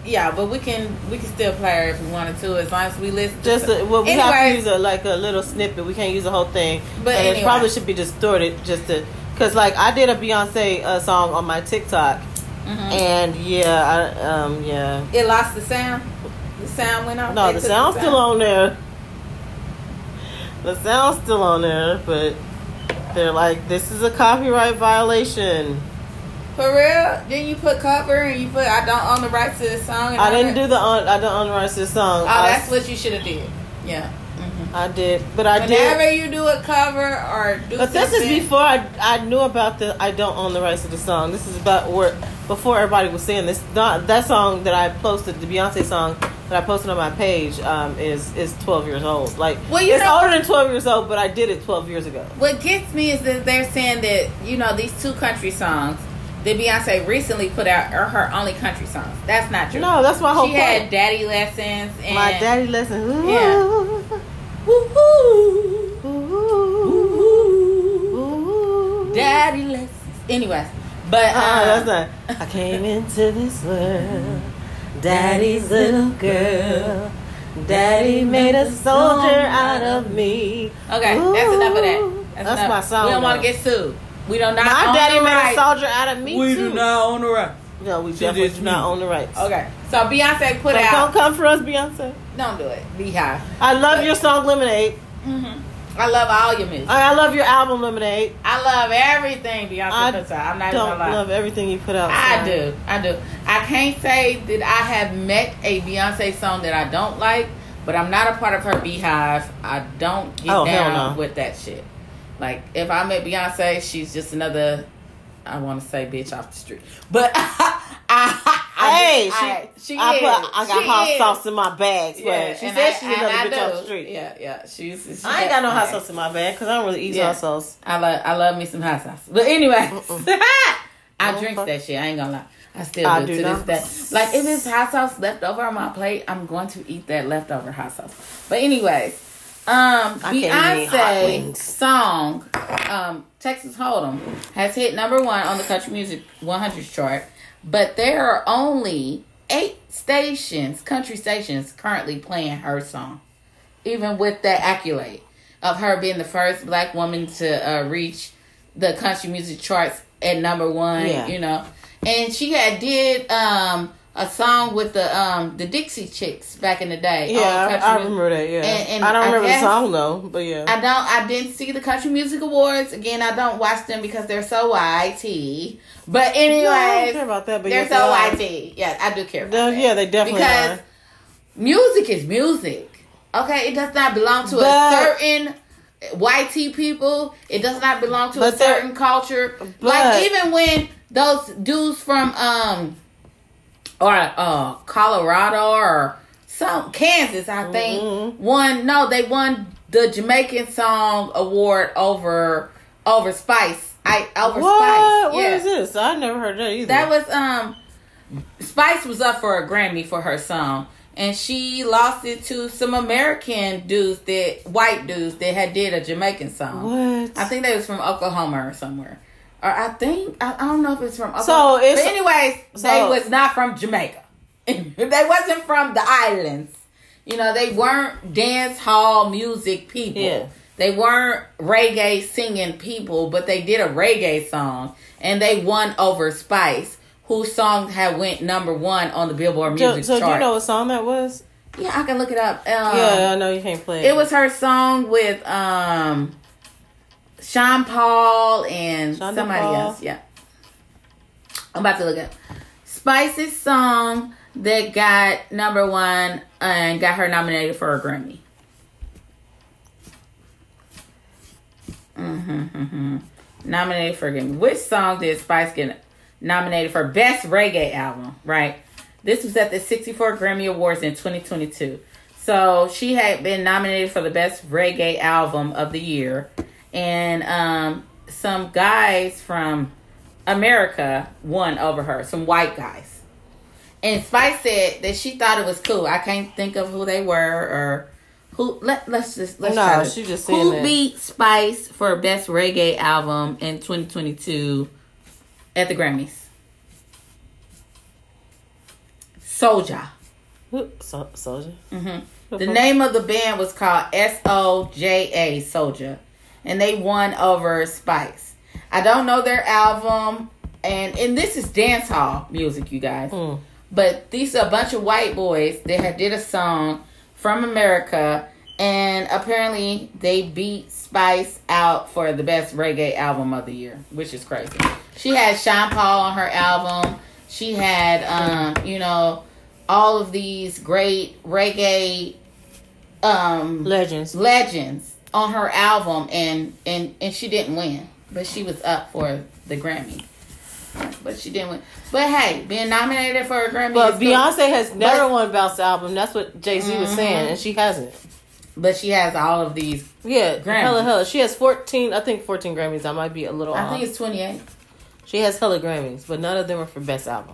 Yeah, but we can still play her if we wanted to, as long as we listen. We have to use a little snippet. We can't use the whole thing. But and it probably should be distorted just to, because like I did a Beyonce song on my TikTok, and yeah, it lost the sound. The sound went off. No, the sound's still on there. The sound's still on there, but they're like, this is a copyright violation. For real? Then you put cover and you put I don't own the rights to this song. And I didn't do I don't own the rights to the song. Oh, that's what you should have did. Yeah. I did, but I did. Whenever you do a cover or do but this is before I knew about the I don't own the rights to the song. This is about before everybody was saying this. That song that I posted, the Beyonce song that I posted on my page, is 12 years old. Like, it's older than 12 years old, but I did it 12 years ago. What gets me is that they're saying that these two country songs that Beyonce recently put out are her only country songs. That's not true. No, that's my whole point. She had Daddy Lessons and My Daddy Lessons. Ooh. Yeah. Ooh, ooh, ooh, Daddy Lessons. Anyways, but that's not. I came into this world, Daddy's little girl. Daddy made a soldier out of me. Okay, that's enough of that. That's my song. We don't want to get sued. We don't not. My own daddy the made rights. a soldier out of me We too. do not own the rights. No, we definitely do not own the rights. Okay, so Beyonce put out. Don't come for us, Beyonce. Don't do it. Beehive. I love your song Lemonade. I love all your music. I love your album Lemonade. I love everything Beyonce puts out. I'm not even gonna lie. I love everything you put out. I do. I can't say that I have met a Beyonce song that I don't like, but I'm not a part of her Beehive. I don't get down with that shit. Like, if I met Beyonce, she's just another, I want to say bitch off the street. But she I got hot sauce in my bag. Yeah, she said she's another bitch off the street. Yeah. I ain't got no hot sauce in my bag because I don't really eat hot sauce. I love me some hot sauce. But anyway, I drink that shit. I ain't gonna lie. I still do to this day. Like, if it's hot sauce left over on my plate, I'm going to eat that leftover hot sauce. But anyways, Beyonce's song, Texas Hold'em, has hit number 1 on the Country Music 100 chart, but there are only 8 country stations currently playing her song, even with that accolade of her being the first black woman to reach the country music charts at number 1, and she had did a song with the Dixie Chicks back in the day. Yeah, I remember that. Yeah, and I don't remember the song though, but yeah, I didn't see the Country Music Awards. Again, I don't watch them because they're so YT. But anyway, I don't care about that. But they're so YT. Yeah, I do care about that. Yeah, they definitely because music is music. Okay, it does not belong to a certain YT people. It does not belong to a certain culture. Like, even when those dudes from Colorado or Kansas, I think, they won the Jamaican Song Award over Spice. Spice. What is this? I never heard that either. That was Spice was up for a Grammy for her song, and she lost it to some American dudes, white dudes that had did a Jamaican song. What? I think they was from Oklahoma or somewhere. Or I don't know if it's from Oklahoma. But anyways, they was not from Jamaica. They wasn't from the islands. They weren't dance hall music people. Yeah. They weren't reggae singing people, but they did a reggae song. And they won over Spice, whose song had went number 1 on the Billboard Music chart. So do you know what song that was? Yeah, I can look it up. I know you can't play it. It was her song with Sean Paul and somebody else. Yeah. I'm about to look at Spice's song that got number 1 and got her nominated for a Grammy. Nominated for a Grammy. Which song did Spice get nominated for Best Reggae Album? Right. This was at the 64 Grammy Awards in 2022. So she had been nominated for the Best Reggae Album of the year. And some guys from America won over her. Some white guys. And Spice said that she thought it was cool. I can't think of who they were or who. Let's try this. She just who beat Spice for Best Reggae Album in 2022 at the Grammys? Soulja. Soulja? Mm-hmm. The name of the band was called SOJA, Soulja. And they won over Spice. I don't know their album. And this is dance hall music, you guys. But these are a bunch of white boys that had did a song from America. And apparently they beat Spice out for the best reggae album of the year, which is crazy. She had Sean Paul on her album. She had, all of these great reggae legends on her album, and she didn't win, but she was up for the Grammy. But she didn't win. But hey, being nominated for a Grammy. But Beyonce has never won Best Album. That's what Jay-Z was saying, and she hasn't. But she has all of these. Yeah, Grammys. hella. She has 14 Grammys. I might be a little off. I think it's 28. She has hella Grammys, but none of them are for Best Album.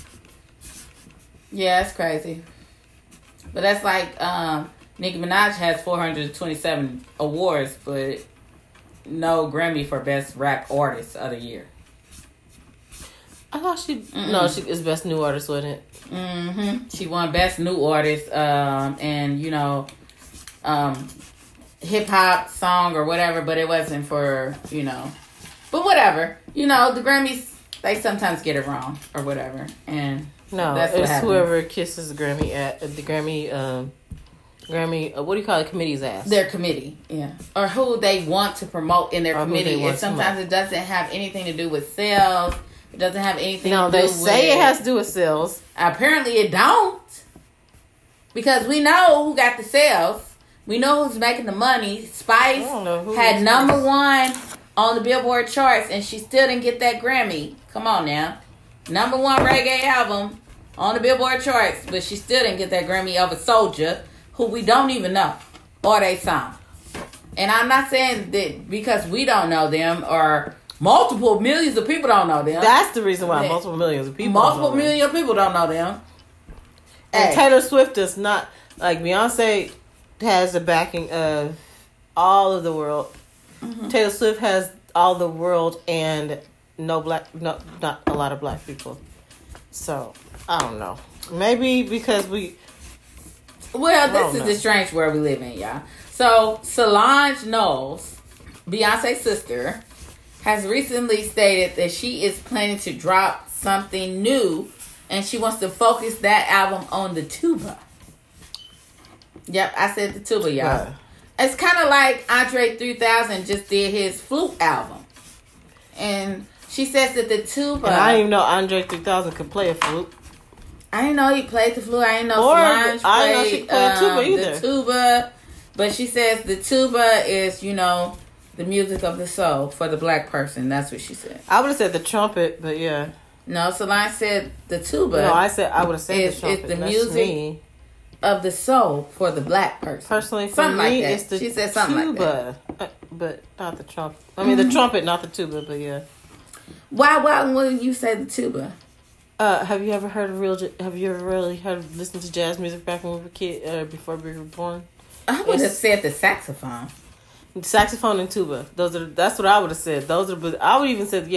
Yeah, that's crazy. But that's like Nicki Minaj has 427 awards, but no Grammy for Best Rap Artist of the Year. I thought she is Best New Artist, wasn't it? Mm-hmm. She won Best New Artist, and hip hop song or whatever, but it wasn't for But whatever, the Grammys, they sometimes get it wrong or whatever, and that's it's whoever kisses the Grammy at the Grammy. What do you call it? Committee's ass. Their committee, yeah, or who they want to promote in their committee. And sometimes it doesn't have anything to do with sales. It doesn't have anything. No, they say it has to do with sales. Apparently, it don't, because we know who got the sales. We know who's making the money. Spice had number 1 on the Billboard charts, and she still didn't get that Grammy. Come on now, number 1 reggae album on the Billboard charts, but she still didn't get that Grammy over Soulja, who we don't even know or they song. And I'm not saying that because we don't know them or multiple millions of people don't know them. That's the reason why multiple millions of people don't know them. And Taylor Swift does not, like Beyonce has the backing of all of the world. Mm-hmm. Taylor Swift has all the world and not a lot of black people. So I don't know. Maybe because this is the strange world we live in, y'all. So Solange Knowles, Beyonce's sister, has recently stated that she is planning to drop something new, and she wants to focus that album on the tuba. Yep, I said the tuba, y'all. Right. It's kind of like Andre 3000 just did his flute album. And she says that the tuba... And I didn't even know Andre 3000 could play a flute. I didn't know he played the flute. I didn't know Solange played, I didn't know she played tuba either. The tuba. But she says the tuba is, the music of the soul for the black person. That's what she said. I would have said the trumpet, but yeah. No, Solange said the tuba. No, I would have said the trumpet. It's the music of the soul for the black person. Personally, for something me, like it's the she said something tuba, like that. But not the trumpet. I mean, the trumpet, not the tuba, but yeah. Why would you say the tuba? Have you ever heard listened to jazz music back when we were kids, before we were born? I would have said the saxophone. Saxophone and tuba. That's what I would have said. I would even said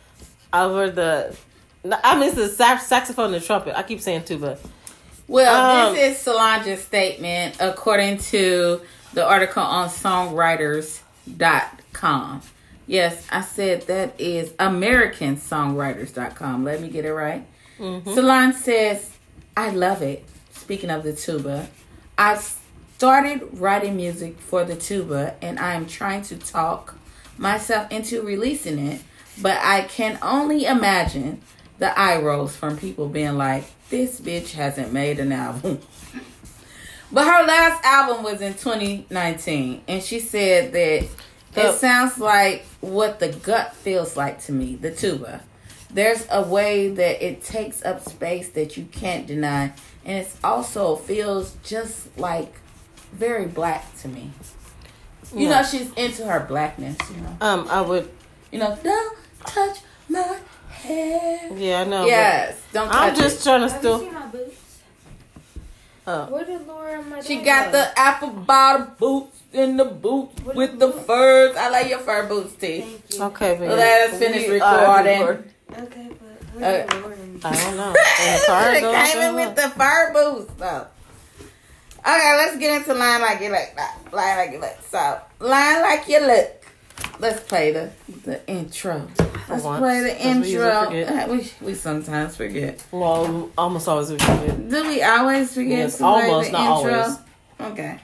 it's the saxophone and trumpet. I keep saying tuba. Well, this is Solange's statement according to the article on songwriters.com. Yes, I said that is AmericanSongwriters.com. Let me get it right. Mm-hmm. Solange says, I love it. Speaking of the tuba, I've started writing music for the tuba, and I am trying to talk myself into releasing it, but I can only imagine the eye rolls from people being like, this bitch hasn't made an album. But her last album was in 2019, and she said that it sounds like what the gut feels like to me, the tuba. There's a way that it takes up space that you can't deny, and it also feels just like very black to me. You know, she's into her blackness, I would... don't touch my hair. Yeah, I know. Yes, don't touch I'm just trying to still... Have you seen my boots? Where did Laura and my dad She got the apple bottom boots in the boots with the furs. I like your fur boots, T. Thank you. Okay, but let us finish recording. Okay, but I don't know. And the car It goes came in with the fur boots, though. Okay, let's get into line like you look. Line like you look. So, line like you look. Let's play the intro. Let's play the intro. We sometimes forget. Well, almost always we forget. Do we always forget Yes, to play almost, the not intro? always. Okay.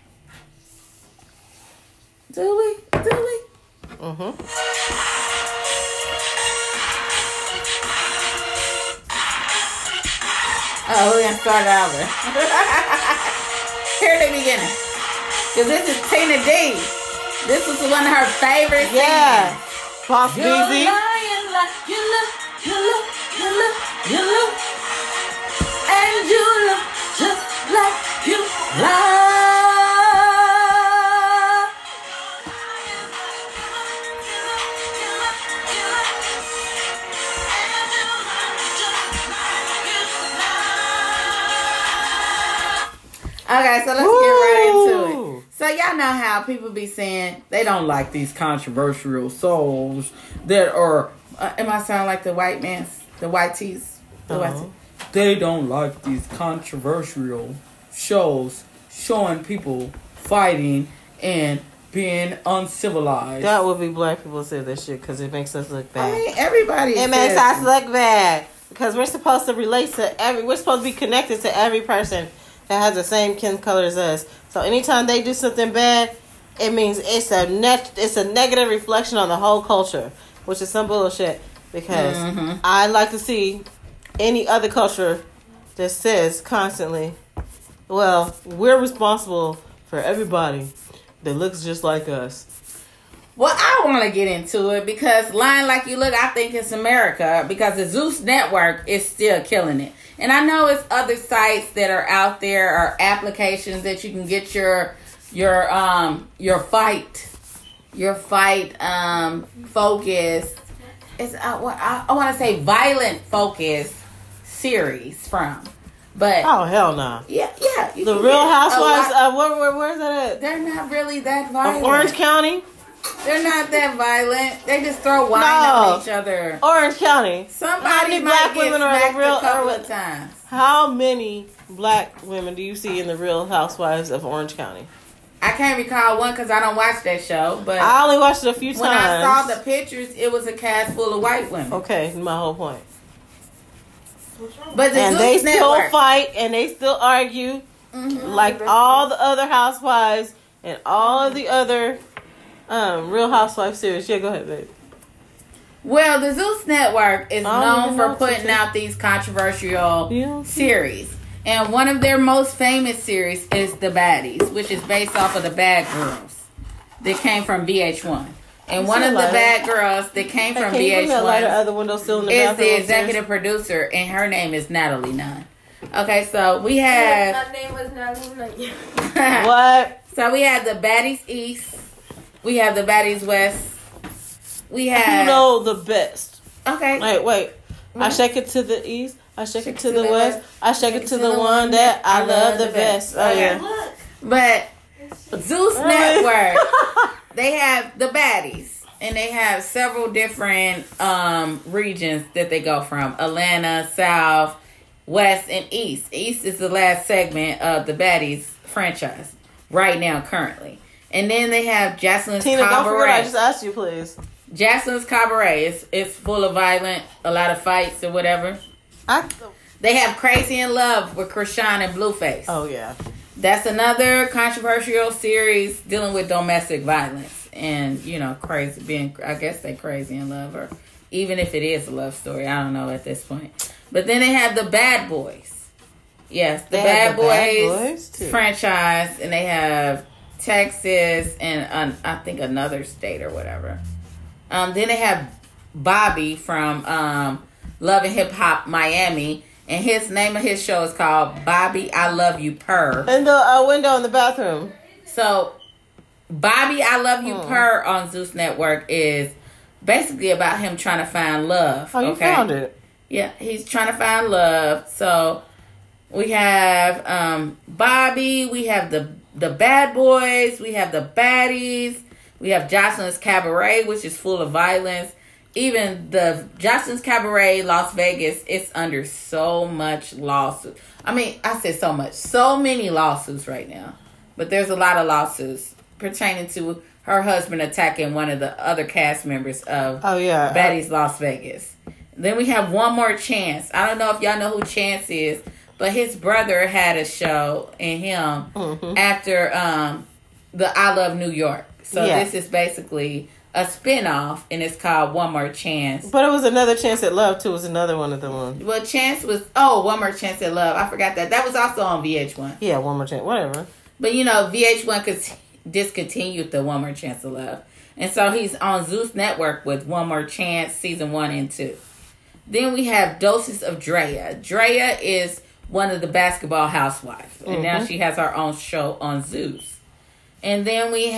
Do we? Mm-hmm. Oh, we're gonna start over. Here at the beginning. Because this is Tina D. This was one of her favorite Yeah. singers. Boss You're Beezy. lying like you look. And you look just like you lie. Okay, so let's get right into it. So y'all know how people be saying they don't like these controversial songs that are. Am I sounding like the white man's, the white tees? They don't like these controversial shows showing people fighting and being uncivilized. That would be black people say that shit because it makes us look bad. I mean, everybody. It makes us look bad because we're supposed to relate to we're supposed to be connected to every person that has the same skin color as us. So anytime they do something bad, it means it's a negative reflection on the whole culture, which is some bullshit. Because I like to see any other culture that says constantly, well, we're responsible for everybody that looks just like us. Well, I want to get into it because Line Like You Look, I think it's America because the Zeus Network is still killing it. And I know it's other sites that are out there or applications that you can get your fight focus. It's I want to say violent focus series from. But oh hell no! Yeah. The Real Housewives. Where's that at? They're not really that violent. Of Orange County. They're not that violent. They just throw wine at each other. Orange County. Somebody might get smacked a couple of times. How many black women do you see in the Real Housewives of Orange County? I can't recall one because I don't watch that show. But I only watched it a few times. When I saw the pictures, it was a cast full of white women. Okay, my whole point. But they still fight and they still argue like all the other housewives and all of the other Real Housewives series. Yeah, go ahead, babe. Well, the Zeus Network is known for putting out these controversial series. And one of their most famous series is The Baddies, which is based off of the Bad Girls that came from VH1. And one of the bad girls that came from VH1 is the executive producer, and her name is Natalie Nunn. Okay, so we have... My name was Natalie Nunn. What? So we have the Baddies East. We have the Baddies West. We have... You know the best. Okay. Wait. I shake it to the east. I shake it to the west. I shake it to the one that I love the best. Oh, yeah. But Zeus Network... They have the baddies, and they have several different regions that they go from. Atlanta, South, West, and East. East is the last segment of the baddies franchise right now, currently. And then they have Jocelyn's Tina, Cabaret. don't forget I just asked you, please. Jocelyn's Cabaret. It's full of violent, a lot of fights or whatever. They have Crazy in Love with Krishan and Blueface. Oh, yeah. That's another controversial series dealing with domestic violence and, I guess they crazy in love, or even if it is a love story, I don't know at this point. But then they have the Bad Boys. Yes, the Bad Boys franchise, and they have Texas and I think another state or whatever. Then they have Bobby from Love and Hip Hop Miami. And his name of his show is called Bobby, I Love You Purr. And the window in the bathroom. So, Bobby, I Love You Purr on Zeus Network is basically about him trying to find love. Oh, you found it. Yeah, he's trying to find love. So, we have Bobby, we have the Bad Boys, we have the Baddies, we have Jocelyn's Cabaret, which is full of violence. even the Johnson's Cabaret Las Vegas, it's under so much lawsuit. I mean, I said so much. So many lawsuits right now. But there's a lot of lawsuits pertaining to her husband attacking one of the other cast members of Betty's Las Vegas. Then we have One More Chance. I don't know if y'all know who Chance is, but his brother had a show in him after the I Love New York. So this is basically a spinoff, and it's called One More Chance. But it was Another Chance at Love, too. It was another one of the ones. Well, Chance was... Oh, One More Chance at Love. I forgot that. That was also on VH1. Yeah, One More Chance. Whatever. But, you know, VH1 discontinued the One More Chance of Love. And so he's on Zeus Network with One More Chance, Season 1 and 2. Then we have Doses of Drea. Drea is one of the basketball housewives. And now she has her own show on Zeus. And then we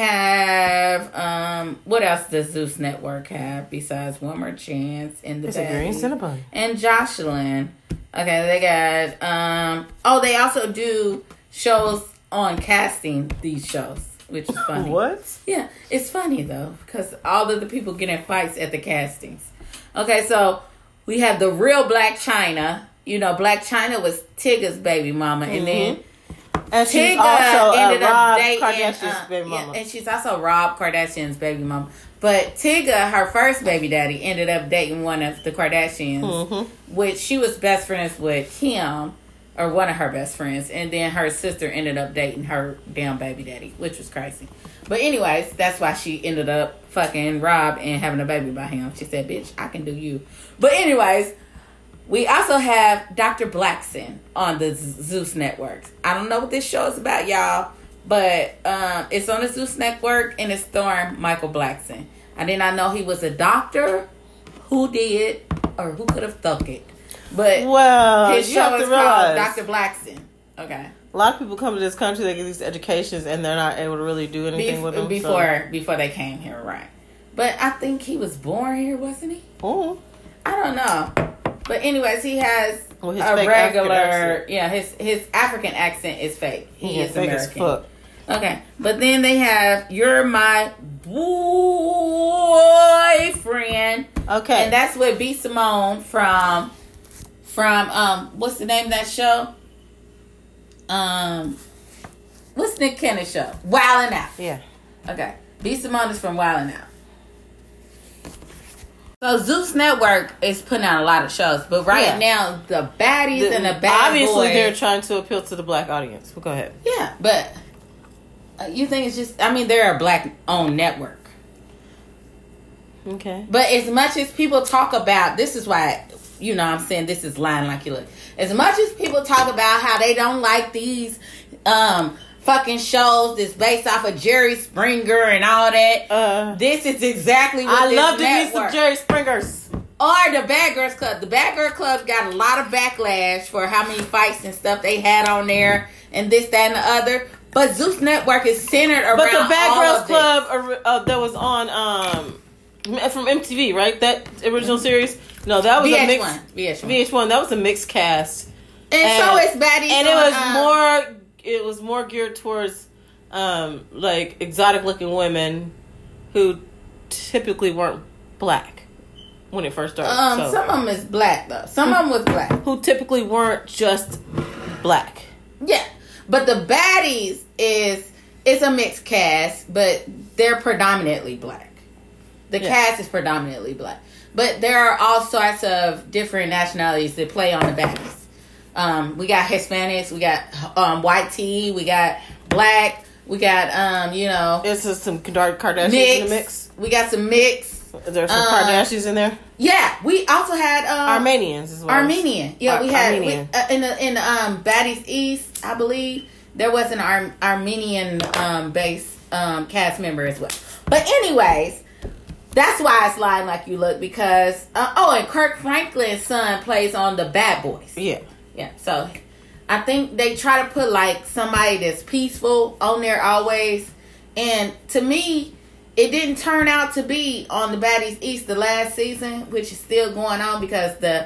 have, what else does Zeus Network have besides One More Chance and the It's a Green Cinnabon. And Jocelyn. Okay, they got, they also do shows on casting these shows, which is funny. What? Yeah, it's funny though, because all of the people get in fights at the castings. Okay, so we have the real Black China. You know, Black China was Tigger's baby mama, and then and she's Tigger also ended up Rob dating Kardashian's baby mama. Yeah, and she's also Rob Kardashian's baby mama. But Tigger, her first baby daddy, ended up dating one of the Kardashians, which she was best friends with Kim, or one of her best friends, and then her sister ended up dating her damn baby daddy, which was crazy. But anyways, that's why she ended up fucking Rob and having a baby by him. She said, bitch, I can do you. But anyways, we also have Dr. Blackson on the Zeus Network. I don't know what this show is about, y'all, but it's on the Zeus Network, and it's starring Michael Blackson. I did not know he was a doctor. Who did, or who could have thunk it? But his show is called Dr. Blackson. Okay. A lot of people come to this country, they get these educations, and they're not able to really do anything with them. Before they came here, right. But I think he was born here, wasn't he? Oh. I don't know. But anyways, he has his a regular... Yeah, his African accent is fake. He is fake American. As fuck. Okay. But then they have You're My Boyfriend. Okay. And that's with B. Simone from what's the name of that show? What's Nick Cannon's show? Wildin' Out. Yeah. Okay. B. Simone is from Wildin' Out. So Zeus Network is putting out a lot of shows, but now the baddies and the bad obviously boys, they're trying to appeal to the black audience. Well, go ahead. Yeah, but you think it's just? I mean, they're a black-owned network. Okay. But as much as people talk about, this is why, you know, I'm saying this is lying like you look. As much as people talk about how they don't like these fucking shows that's based off of Jerry Springer and all that, this is exactly what I love to meet some Jerry Springers. Or the Bad Girls Club. The Bad Girl Club got a lot of backlash for how many fights and stuff they had on there, and this, that, and the other. But Zeus Network is centered around. But the Bad all Girls of Club that was on from MTV, right? That original series. No, that was VH1. That was a mixed cast. And so it's baddies. And it was more geared towards like exotic looking women who typically weren't black when it first started. Some of them is black though. Some of them was black. Who typically weren't just black. Yeah. But the baddies it's a mixed cast, but they're predominantly black. The cast is predominantly black. But there are all sorts of different nationalities that play on the baddies. We got Hispanics, we got white tea, we got black, we got It's just some Kardashians in the mix. We got some mix. There's some Kardashians in there. Yeah, we also had Armenians as well. Armenian. Yeah, we had in the Baddies East, I believe there was an Armenian based cast member as well. But anyways, that's why it's lying like you look, because and Kirk Franklin's son plays on the Bad Boys. Yeah. So I think they try to put like somebody that's peaceful on there always, and to me, it didn't turn out to be on the Baddies East the last season, which is still going on because the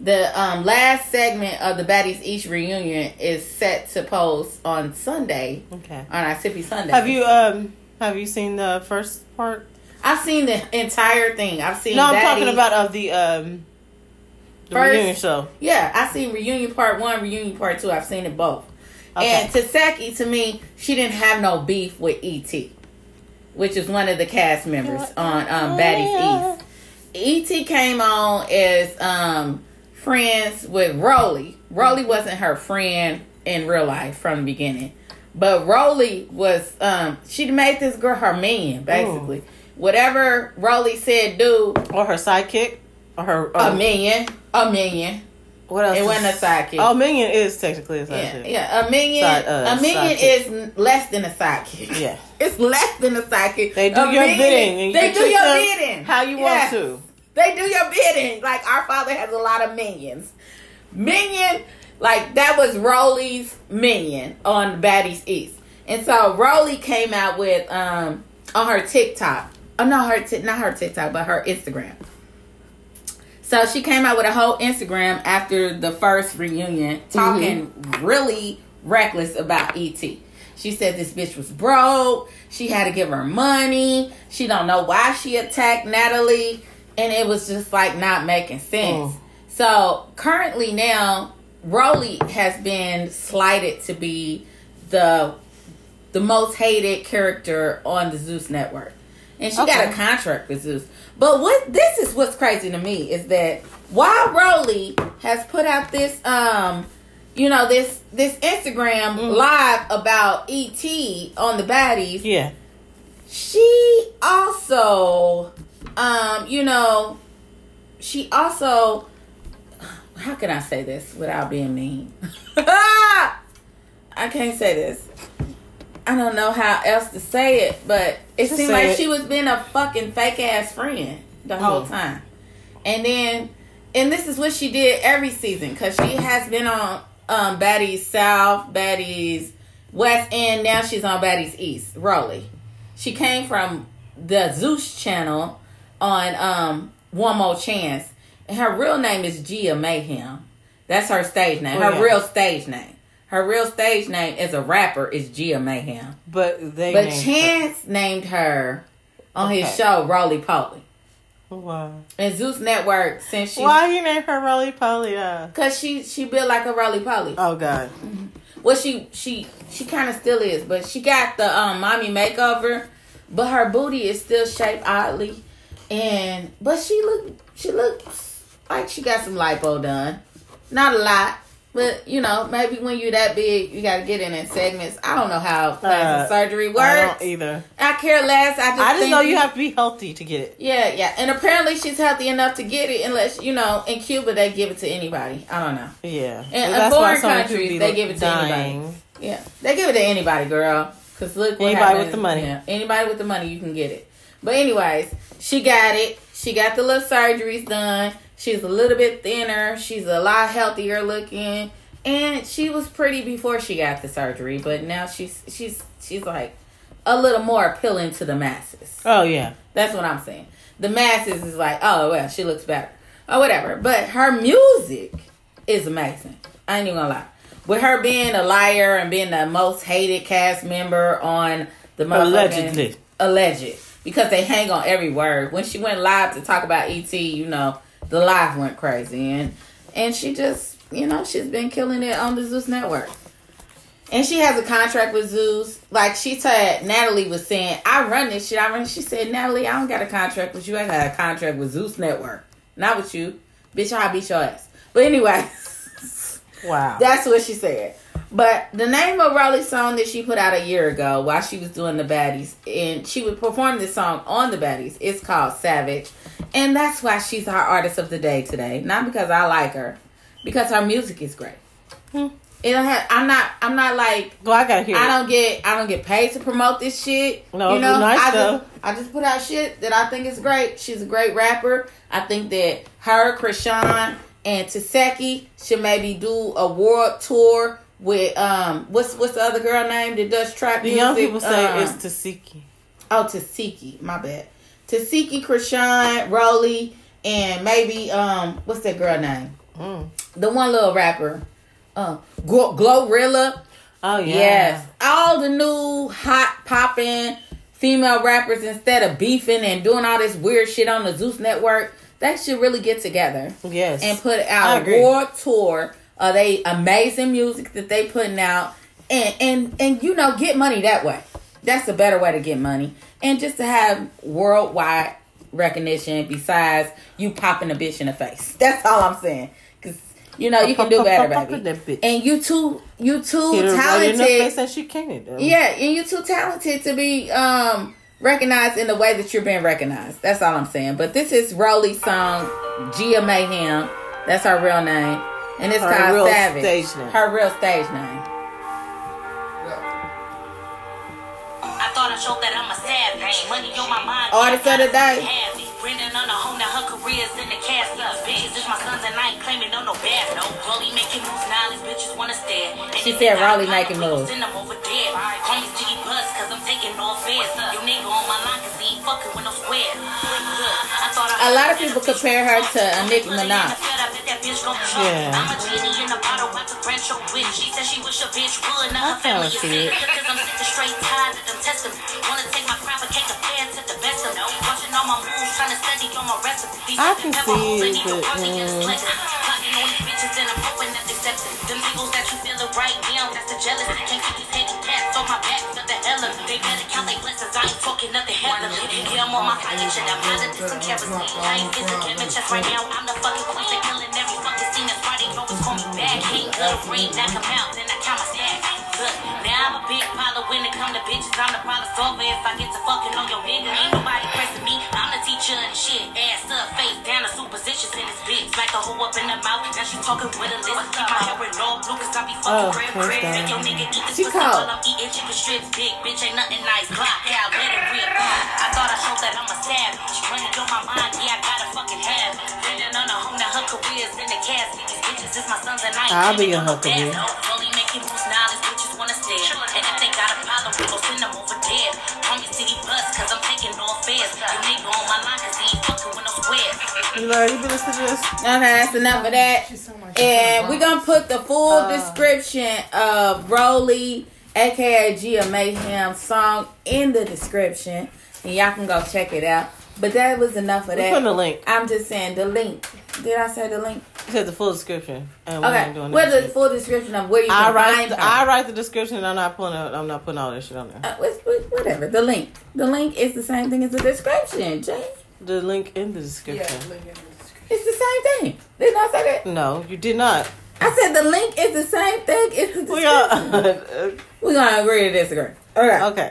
last segment of the Baddies East reunion is set to post on Sunday. Okay. On our Sippy Sunday. Have you seen the first part? I've seen the entire thing. I've seen. No, I'm Daddy. talking about of the First- reunion show. Yeah, I seen Reunion Part 1, Reunion Part 2. I've seen it both. Okay. And Taseki, to me, she didn't have no beef with E.T., which is one of the cast members on Baddies East. E.T. came on as friends with Rolly. Rolly wasn't her friend in real life from the beginning. But Rolly was, she made this girl her minion, basically. Whatever Rolly said do. Or her sidekick. Or her... A minion. What else? It wasn't a sidekick. Oh, minion is technically a sidekick. Yeah. A minion sidekick. is less than a sidekick. Yeah. It's less than a sidekick. They do your bidding. And you They can do treat your them bidding. how you want to. They do your bidding. Like, our father has a lot of minions. Minion, like, that was Rolly's minion on Baddies East. And so Rolly came out with, on her TikTok. Oh, not her TikTok, but her Instagram. So she came out with a whole Instagram after the first reunion, talking really reckless about E.T. She said this bitch was broke. She had to give her money. She don't know why she attacked Natalie. And it was just like not making sense. So currently now, Rolly has been slighted to be the most hated character on the Zeus network. And she got a contract with Zeus. But this is what's crazy to me is that while Rolly has put out this this Instagram live about E.T. on the Baddies. Yeah. She also how can I say this without being mean? I can't say this. I don't know how else to say it, but it seemed like she was being a fucking fake ass friend the whole time. And this is what she did every season, because she has been on Baddies South, Baddies West, and now she's on Baddies East, Rolly. She came from the Zeus channel on One More Chance. And her real name is Gia Mayhem. That's her stage name. Real stage name. Her real stage name as a rapper is Gia Mayhem. But Chance named her on his show Roly Poly. Wow. And Zeus Network, since she... Why you named her Roly Poly? Because she built like a Roly Poly. Oh, God. Well, she kind of still is, but she got the mommy makeover, but her booty is still shaped oddly. But she looks like she got some lipo done. Not a lot. But, maybe when you're that big, you got to get in segments. I don't know how plastic surgery works. I don't either. I care less. I just know you have to be healthy to get it. Yeah. And apparently she's healthy enough to get it unless, in Cuba, they give it to anybody. I don't know. Yeah. And in foreign countries, they give it to anybody. Yeah. They give it to anybody, girl. Because look what anybody happens. with the money. Yeah. Anybody with the money, you can get it. But anyways, she got it. She got the little surgeries done. She's a little bit thinner. She's a lot healthier looking. And she was pretty before she got the surgery, but now she's like a little more appealing to the masses. Oh, yeah. That's what I'm saying. The masses is like, oh, well, she looks better. Or whatever. But her music is amazing. I ain't even gonna lie. With her being a liar and being the most hated cast member on the motherfucking... Alleged. Because they hang on every word. When she went live to talk about E.T., the live went crazy. And she just... she's been killing it on the Zeus Network. And she has a contract with Zeus. Like she said, Natalie was saying, I run this shit. She said, Natalie, I don't got a contract with you. I got a contract with Zeus Network. Not with you. Bitch, I'll beat your ass. But anyway. Wow. That's what she said. But the name of Rolly's song that she put out a year ago while she was doing the Baddies, and she would perform this song on the Baddies, it's called Savage. And that's why she's our artist of the day today. Not because I like her. Because her music is great. I'm not like. Well, I gotta hear. I don't get paid to promote this shit. No, nice I just put out shit that I think is great. She's a great rapper. I think that her, Krishan, and Taseki should maybe do a world tour with what's the other girl name that does trap music? The young people say it's Taseki. Oh, Taseki. My bad. Taseki, Krishan, Rolly, and maybe what's that girl name? The one little rapper, Glorilla. Oh yeah. Yes, all the new hot popping female rappers, instead of beefing and doing all this weird shit on the Zeus Network, they should really get together. Yes. And put out a world tour of they amazing music that they putting out, and get money that way. That's a better way to get money, and just to have worldwide recognition besides you popping a bitch in the face. That's all I'm saying. Because you can do better, baby. And you too talented. That she can't. Yeah, and you too talented to be recognized in the way that you're being recognized. That's all I'm saying. But this is Rolly's song, Gia Mayhem. That's her real name. And it's called Savage. Her real stage name. I thought I showed that I'm a savage. Money on my mind. Artist of the day. Brendan on the home, now her career's in the casket. Bitches is my sons and I ain't claiming no bad. No, Rolly making moves now, these bitches wanna stare. She said Rolly making moves. Send them over there. Homies G bus, cause I'm taking all fares. Your nigga on my line, cause he ain't fucking with no square. A lot of people compare her to Nicki Minaj. Yeah. I'm a genie in a bottle, about to grant your wish. She said she wish a bitch would, now her family is sick. Cause I'm sick of straight ties that I'm testing. Wanna take my crown, but can't compare to the best of them. Watching all my moves, trying to study on my recipe. I can see it, but plotting on these bitches and I'm hoping that they accept it. Them niggas that you feeling right now, that's the jealousy. Can't keep these hating cats on my back, for the hell of it. They better count their blessings, I ain't talking nothing heavenly. Yeah, I'm on my fire, shit, I'm out of this, some kerosene. I ain't kissing Kevin just right now, I'm the fucking queen. They killing every fucking scene, that's why they always call me back. Ain't good ring, knock 'em out, then I count my stack. Look, now I'm a big pilot when it come to bitches, I'm the problem solver. If I get to fucking on your nigga, ain't nobody pressing me. I'm the teacher and shit, ass up, face down, the superstitious in this bitch. Smack the hoe up in the mouth, now she talking with a list. Keep my hair in all blue, cause I be fucking crib. Make your nigga eat this pussy while I'm eating chicken strips. Big bitch ain't nothing nice, clock out, let it rip. I thought I showed that I'm a savage. Running through my mind, yeah, I gotta fucking have it. Brendan on the home, now her career's in the casket. These bitches is my sons and I ain't I'll be a huckabee. Rolly making moves now, these bitches wanna stare. And if they got a problem, we gon' send them over there. Homie city bus, cause I'm taking all fares. You nigga on my line, cause he ain't fucking with no squares. You been listening to this? Okay, that's enough of that. And we're gonna put the full description of Rolly, aka Gia Mayhem song in the description, and y'all can go check it out. But that was enough of that. Put the link. I'm just saying the link. Did I say the link? You said the full description. Okay. Where's the full description of where you can find her? I write the description. I'm not putting all that shit on there. Whatever. The link. The link is the same thing as the description, Jay. The link in the description. Yeah, link in the description. It's the same thing. Didn't I say that? No, you did not. I said the link is the same thing. It's the description. We're gonna agree to disagree. Okay.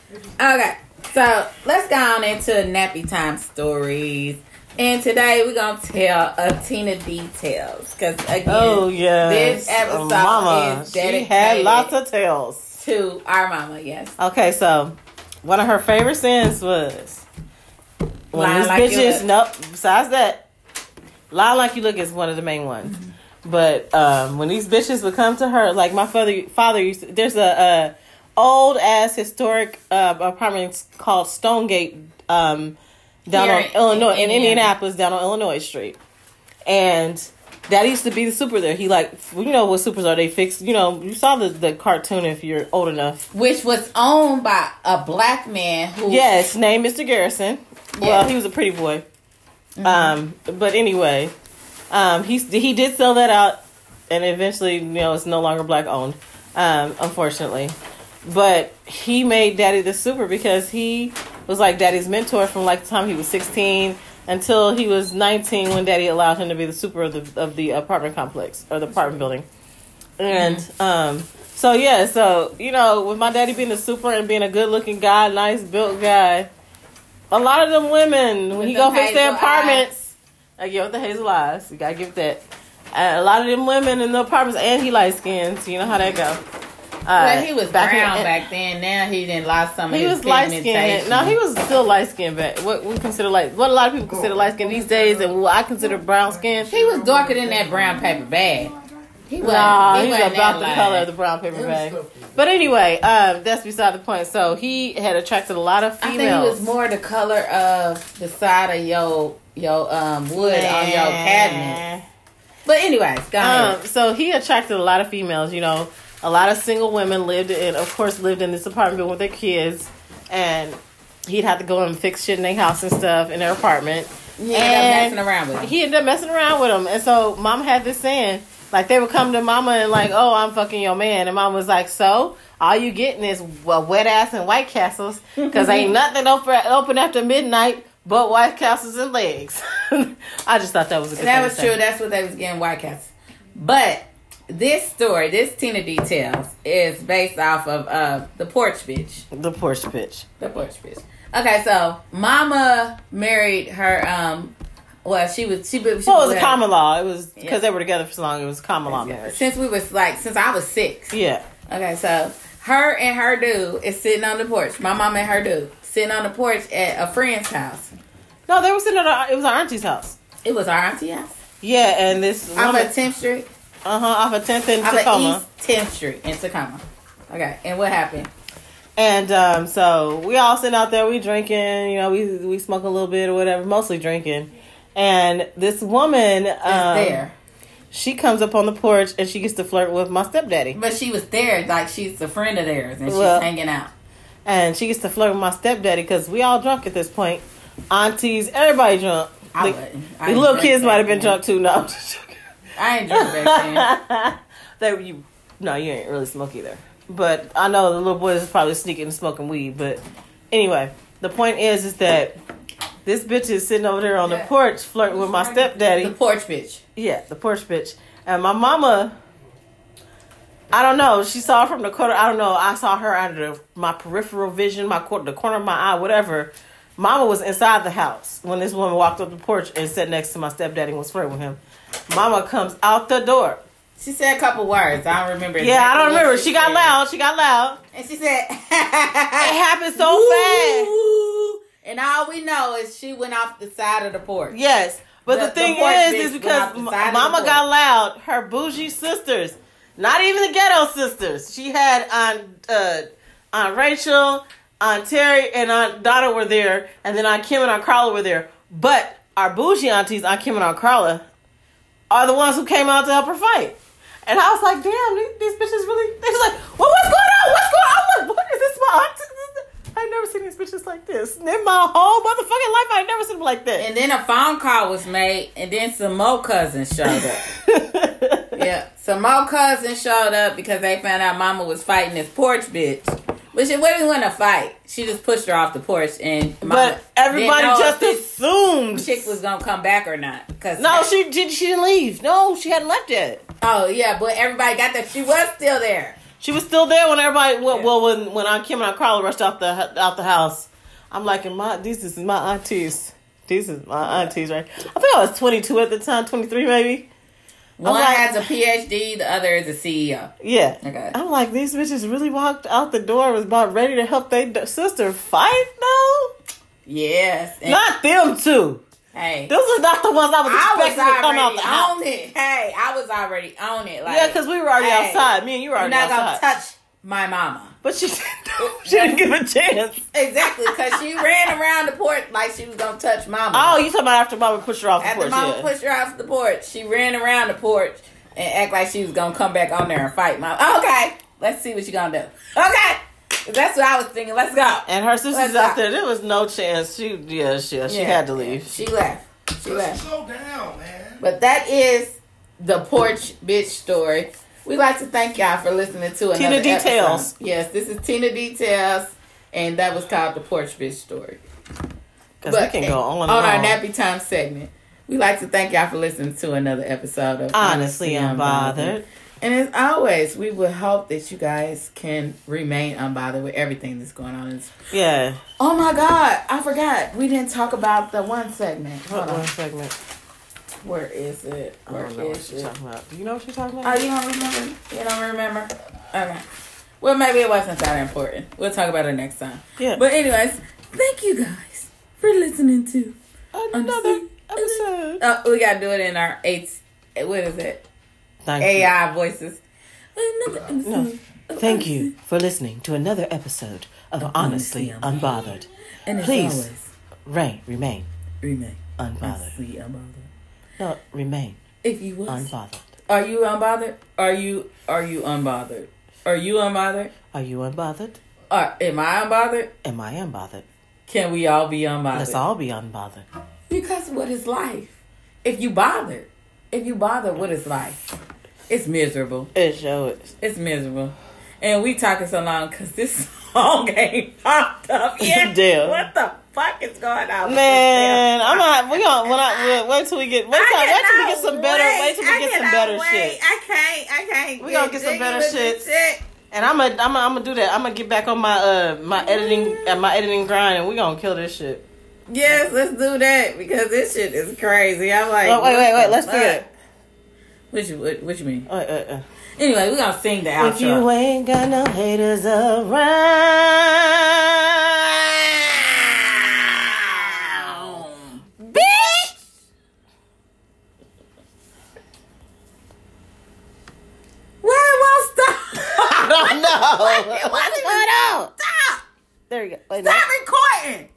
Okay. So let's go on into nappy time stories. And today we're gonna tell Tina details because again, this episode is dedicated. She had lots of tales to our mama. Yes. Okay, so one of her favorite sins was when these bitches. Nope. Besides that, lie like you look is one of the main ones. Mm-hmm. But when these bitches would come to her, like my father used to, there's a old ass historic apartment called Stonegate. Down on Illinois, in Indianapolis, down on Illinois Street. And that used to be the super there. He what supers are. They fix, you saw the cartoon if you're old enough. Which was owned by a black man who... Yes, named Mr. Garrison. Yes. Well, he was a pretty boy. Mm-hmm. But anyway, he did sell that out. And eventually, it's no longer black owned, unfortunately. But he made Daddy the super because he was like Daddy's mentor from the time he was 16 until he was 19 when Daddy allowed him to be the super of the apartment complex or the apartment building. And so with my daddy being the super and being a good looking guy, nice built guy, a lot of them women when he go fix their apartments, with the hazel eyes, you gotta give that. A lot of them women in the apartments, and he light skinned, so you know how that go. Well, he was brown back then. Now he didn't lost some of his pigmentation. He was light skinned. No, he was still light skinned back. What a lot of people consider light skinned these days, and what I consider brown skinned. He was darker than that brown paper bag. He was about the color of the brown paper bag. But anyway, that's beside the point. So he had attracted a lot of females. I think it was more the color of the side of your wood on your cabinet. But anyways, go ahead. So he attracted a lot of females. A lot of single women lived in this apartment building with their kids, and he'd have to go and fix shit in their house and stuff in their apartment. He ended up messing around with him. He ended up messing around with him. And so Mama had this saying, like, they would come to Mama and like, oh, I'm fucking your man. And Mama was like, so all you getting is wet ass and White Castles, because ain't nothing open after midnight but White Castles and legs. I just thought that was a good That thing was to say. true. That's what they was getting, White Castles. But this story, this Tina Details, is based off of the Porch Bitch. The Porch Bitch. The Porch Bitch. Okay, so Mama married her. Well, she was Well, it was a common law. It was because they were together for so long. It was a common law marriage. Since I was 6. Yeah. Okay, so her and her dude is sitting on the porch. My mama and her dude sitting on the porch at a friend's house. No, they were sitting at it was our auntie's house. It was our auntie house. Yeah, and this Off woman, of 10th Street. off of 10th and Off Tacoma. of East 10th Street in Tacoma. Okay, and what happened? And so we all sitting out there, we drinking, you know, we smoke a little bit or whatever, mostly drinking. And this woman Is there. she comes up on the porch and she gets to flirt with my stepdaddy. But she was there, like she's a friend of theirs, and she's Well, hanging out. And she gets to flirt with my stepdaddy because we all drunk at this point. Aunties, everybody drunk. I The ain't little drink kids back might have been then. drunk too. No, I ain't drunk back then. you ain't really smoke either. But I know the little boys is probably sneaking and smoking weed. But anyway, the point is that this bitch is sitting over there on the porch flirting with my stepdaddy. The Porch Bitch. Yeah, the porch bitch. And my I don't know. She saw her from the corner. I don't know. I saw her under my peripheral vision, the corner of my eye, whatever. Mama was inside the house when this woman walked up the porch and sat next to my stepdaddy and was flirting with him. Mama comes out the door. She said a couple words. I don't remember. Yeah, I don't exactly remember. what She got said. loud. She got loud. And she said, It happened so fast. Ooh. And all we know is she went off the side of the porch. Yes. But the thing porch bitch is went because off the side of the Mama porch. got loud. Her bougie sisters, not even the ghetto sisters. She had Aunt Rachel, Aunt Terry, and Aunt Donna were there, and then Aunt Kim and Aunt Carla were there. But our bougie aunties, Aunt Kim and Aunt Carla, are the ones who came out to help her fight. And I was like, damn, these bitches really. They was like, well, what's going on? What's going on? I'm like, what is this? My auntie? I've never seen these bitches like this. In my whole motherfucking life, I've never seen them like that. And then a phone call was made, and then some more cousins showed up. Yeah, some more cousins showed up because they found out Mama was fighting this porch bitch. But she wasn't want to fight. She just pushed her off the porch, and Mama But everybody didn't know just if this assumed. chick was gonna come back or not. Cause No, she didn't leave. No, she hadn't left yet. Oh yeah, but everybody got that she was still there. She was still there when everybody. When Aunt Kim and Aunt Carla rushed out the house. I'm like, these is my aunties. These is my aunties, right? I think I was 22 at the time, 23 maybe. One like- has a PhD, the other is a CEO. Yeah. Okay. I'm like, these bitches really walked out the door, was about ready to help their sister fight, though? Yes. And Not them two. hey, Those are not the ones I was expecting to come out already the house. on it. Hey, I was already on it. Like, Yeah, because we were already hey, outside. Me and you were You're already not outside. gonna touch my mama. But she didn't give a chance. Exactly, because she ran around the porch like she was gonna touch mama. Oh, you talking about after Mama pushed her off the After porch? mama Yeah. pushed her off the porch, she ran around the porch and act like she was gonna come back on there and fight mama. Okay, let's see what she gonna do. Okay, that's what I was thinking. Let's go. And her sisters Let's out go. there, there was no chance. She had to leave. She left. She left. Slow down, man. But that is the Porch Bitch story. We'd like to thank y'all for listening to another Tina Details. episode. Yes, this is Tina Details, and that was called the Porch Bitch story. Because we can go on and our on. Nappy Time segment, we'd like to thank y'all for listening to another episode of Honestly Unbothered. And as always, we would hope that you guys can remain unbothered with everything that's going on. Yeah. Oh my God, I forgot. We didn't talk about the one segment. Hold What on. one segment? Where is it? I Where don't know what is she's it? talking about. Do you know what she's talking Oh, about? you don't remember? You don't remember? Okay. Well, maybe it wasn't that important. We'll talk about it next time. Yeah. But anyways, thank you guys for listening to Another episode. Oh, we gotta do it in our what is it? Thank you. AI voices. Another episode. No. of Thank Honestly- you for listening to another episode of Honestly Unbothered. And as Please. always, Remain remain unbothered. honestly unbothered. No, remain If you was, unbothered. are you unbothered? Are you unbothered? Are you unbothered? Are you unbothered? Or am I unbothered? Am I unbothered? Can we all be unbothered? Let's all be unbothered. Because what is life? If you bother, what is life? It's miserable. It sure is. It's miserable. And we talking so long because this song ain't popped up yet. Damn. What the fuck is going on? Man, wait till we get some better shit. I can't. We gonna get some better shit. And I'm gonna do that. I'm gonna get back on my editing grind, and we gonna kill this shit. Yes, let's do that because this shit is crazy. I'm like, oh, wait, let's do it. What you mean? Anyway, we're gonna sing the outro. If you ain't got no haters around, bitch. Where it won't stop? I don't know. What's going on? Stop! There you go. Wait, Stop recording.